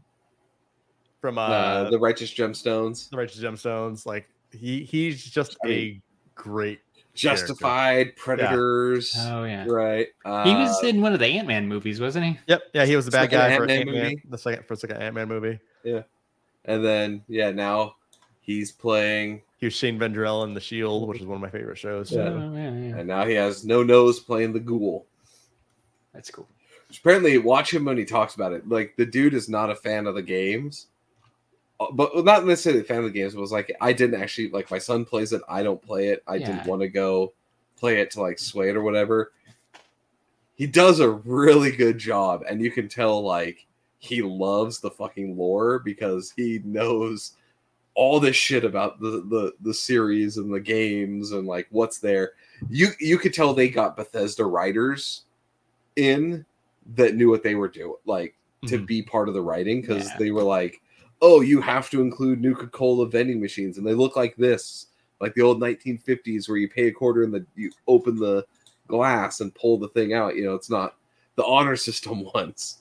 The Righteous Gemstones. The Righteous Gemstones. Like he's just a great Justified, Predators. Oh yeah. Right. He was in one of the Ant-Man movies, wasn't he? Yep. Yeah, he was the bad Second guy for Ant-Man Ant-Man. movie. The second Ant-Man movie. And then now he's playing, He was Shane Vendrell in The Shield, which is one of my favorite shows. Yeah. Oh, yeah. and now he has no nose playing the ghoul. That's cool. Apparently, watch him when he talks about it. Like the dude is not a fan of the games, but not necessarily a fan of the games. But it was like I didn't actually like. My son plays it. I don't play it. I didn't Yeah. want to go play it to like sway it or whatever. He does a really good job, and you can tell like he loves the fucking lore because he knows all this shit about the series and the games and like what's there. You could tell they got Bethesda writers in that knew what they were doing, like to Mhm. be part of the writing because Yeah. they were like, oh, you have to include Nuka-Cola vending machines and they look like this, like the old 1950s where you pay a quarter and you open the glass and pull the thing out. It's not the honor system ones.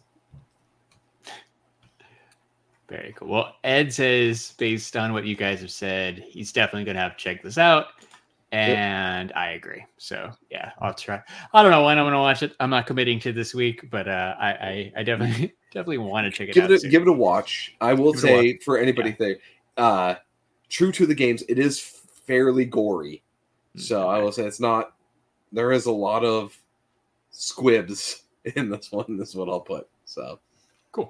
Very cool. Well, Ed says, based on what you guys have said, he's definitely going to have to check this out. And I agree. So, yeah, I'll try. I don't know when I'm going to watch it. I'm not committing to this week, but I definitely want to check it out. Give it a watch. I will Give it a say for anybody there, true to the games, it is fairly gory. So I will say it's not. There is a lot of squibs in this one. This is what I'll put. So Cool.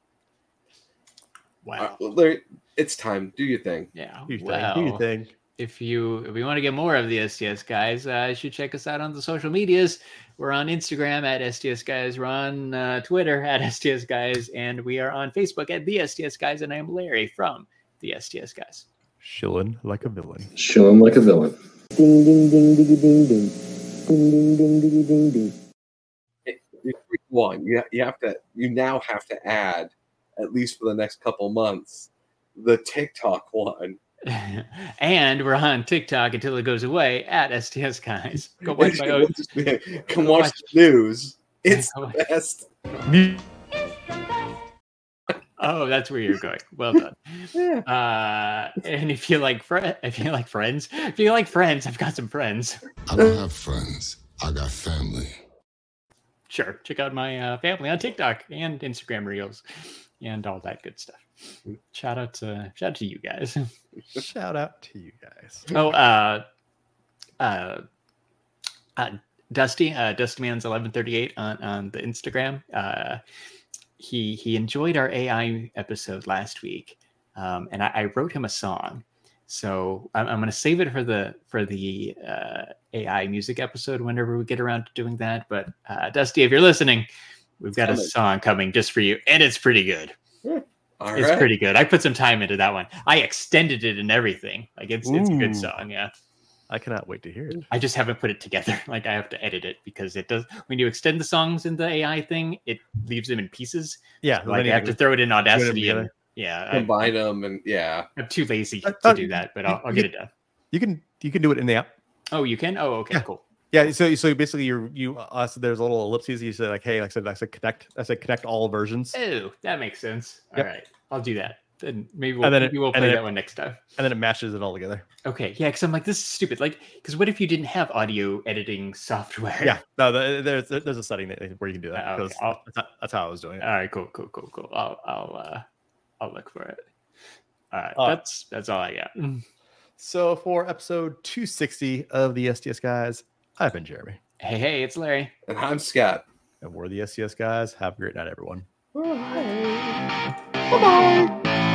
Wow. Larry, it's time. Do your thing. Yeah. Do your Well, thing. Do your thing. if you want to get more of the STS guys, you should check us out on the social medias. We're on Instagram at STS guys. We're on Twitter at STS guys, and we are on Facebook at the STS guys. And I am Larry from the STS guys. Shilling like a villain. Shilling like a villain. Ding ding ding ding ding ding. Ding ding ding ding ding ding. One, you now have to add, at least for the next couple months, the TikTok one. And we're on TikTok until it goes away at STS guys. Go watch my own. Come watch the news. It's Go the best. Oh, that's where you're going. Well done. And if you like friends, I've got some friends. I don't have friends. I got family. Sure, check out my family on TikTok and Instagram Reels and all that good stuff. Shout out to you guys. Shout out to you guys. Dusty, Dusty Man's 1138 on the Instagram. he enjoyed our AI episode last week, and I wrote him a song. So I'm going to save it for the AI music episode whenever we get around to doing that. But Dusty, if you're listening, we've got a song coming just for you, and it's pretty good. It's pretty good. I put some time into that one. I extended it and everything. Like it's a good song. Yeah. I cannot wait to hear it. I just haven't put it together. Like I have to edit it because it does. When you extend the songs in the AI thing, it leaves them in pieces. Yeah. So, like I have to throw it in Audacity and combine them and I'm too lazy to do that, but I'll get it done. You can do it in the app. Oh, you can? Oh, okay, cool. Yeah. So basically so there's a little ellipses. You say like, hey, I said connect all versions. Oh, that makes sense. All right, I'll do that. Then maybe we'll play that one next time. And then it matches it all together. Okay, yeah, because I'm like, this is stupid. Like, because what if you didn't have audio editing software? Yeah, no, there's a setting where you can do that. Okay. That's how I was doing it. All right, cool. I'll look for it. All right, that's all I got. So for episode 260 of the STS Guys, I've been Jeremy. Hey, it's Larry. And I'm Scott. And we're the STS Guys. Have a great night, everyone. Bye-bye.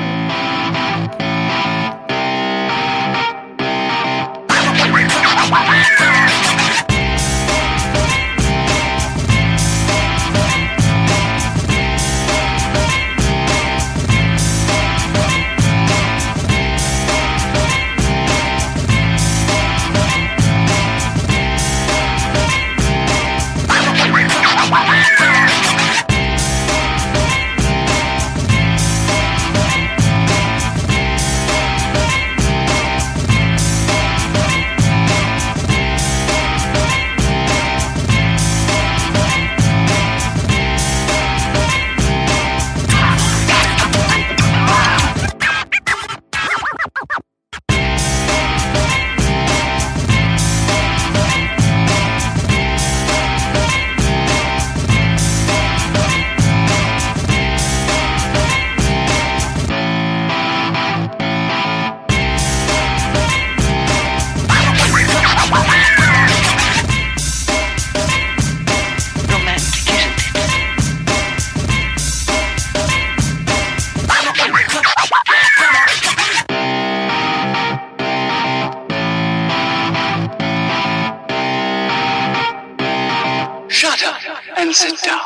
Shut up and sit down.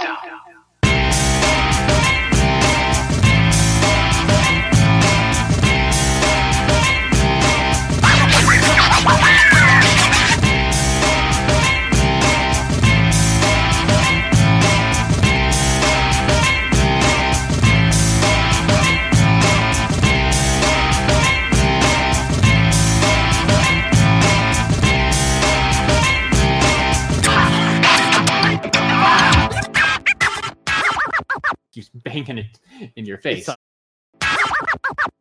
Keeps banging it in your face.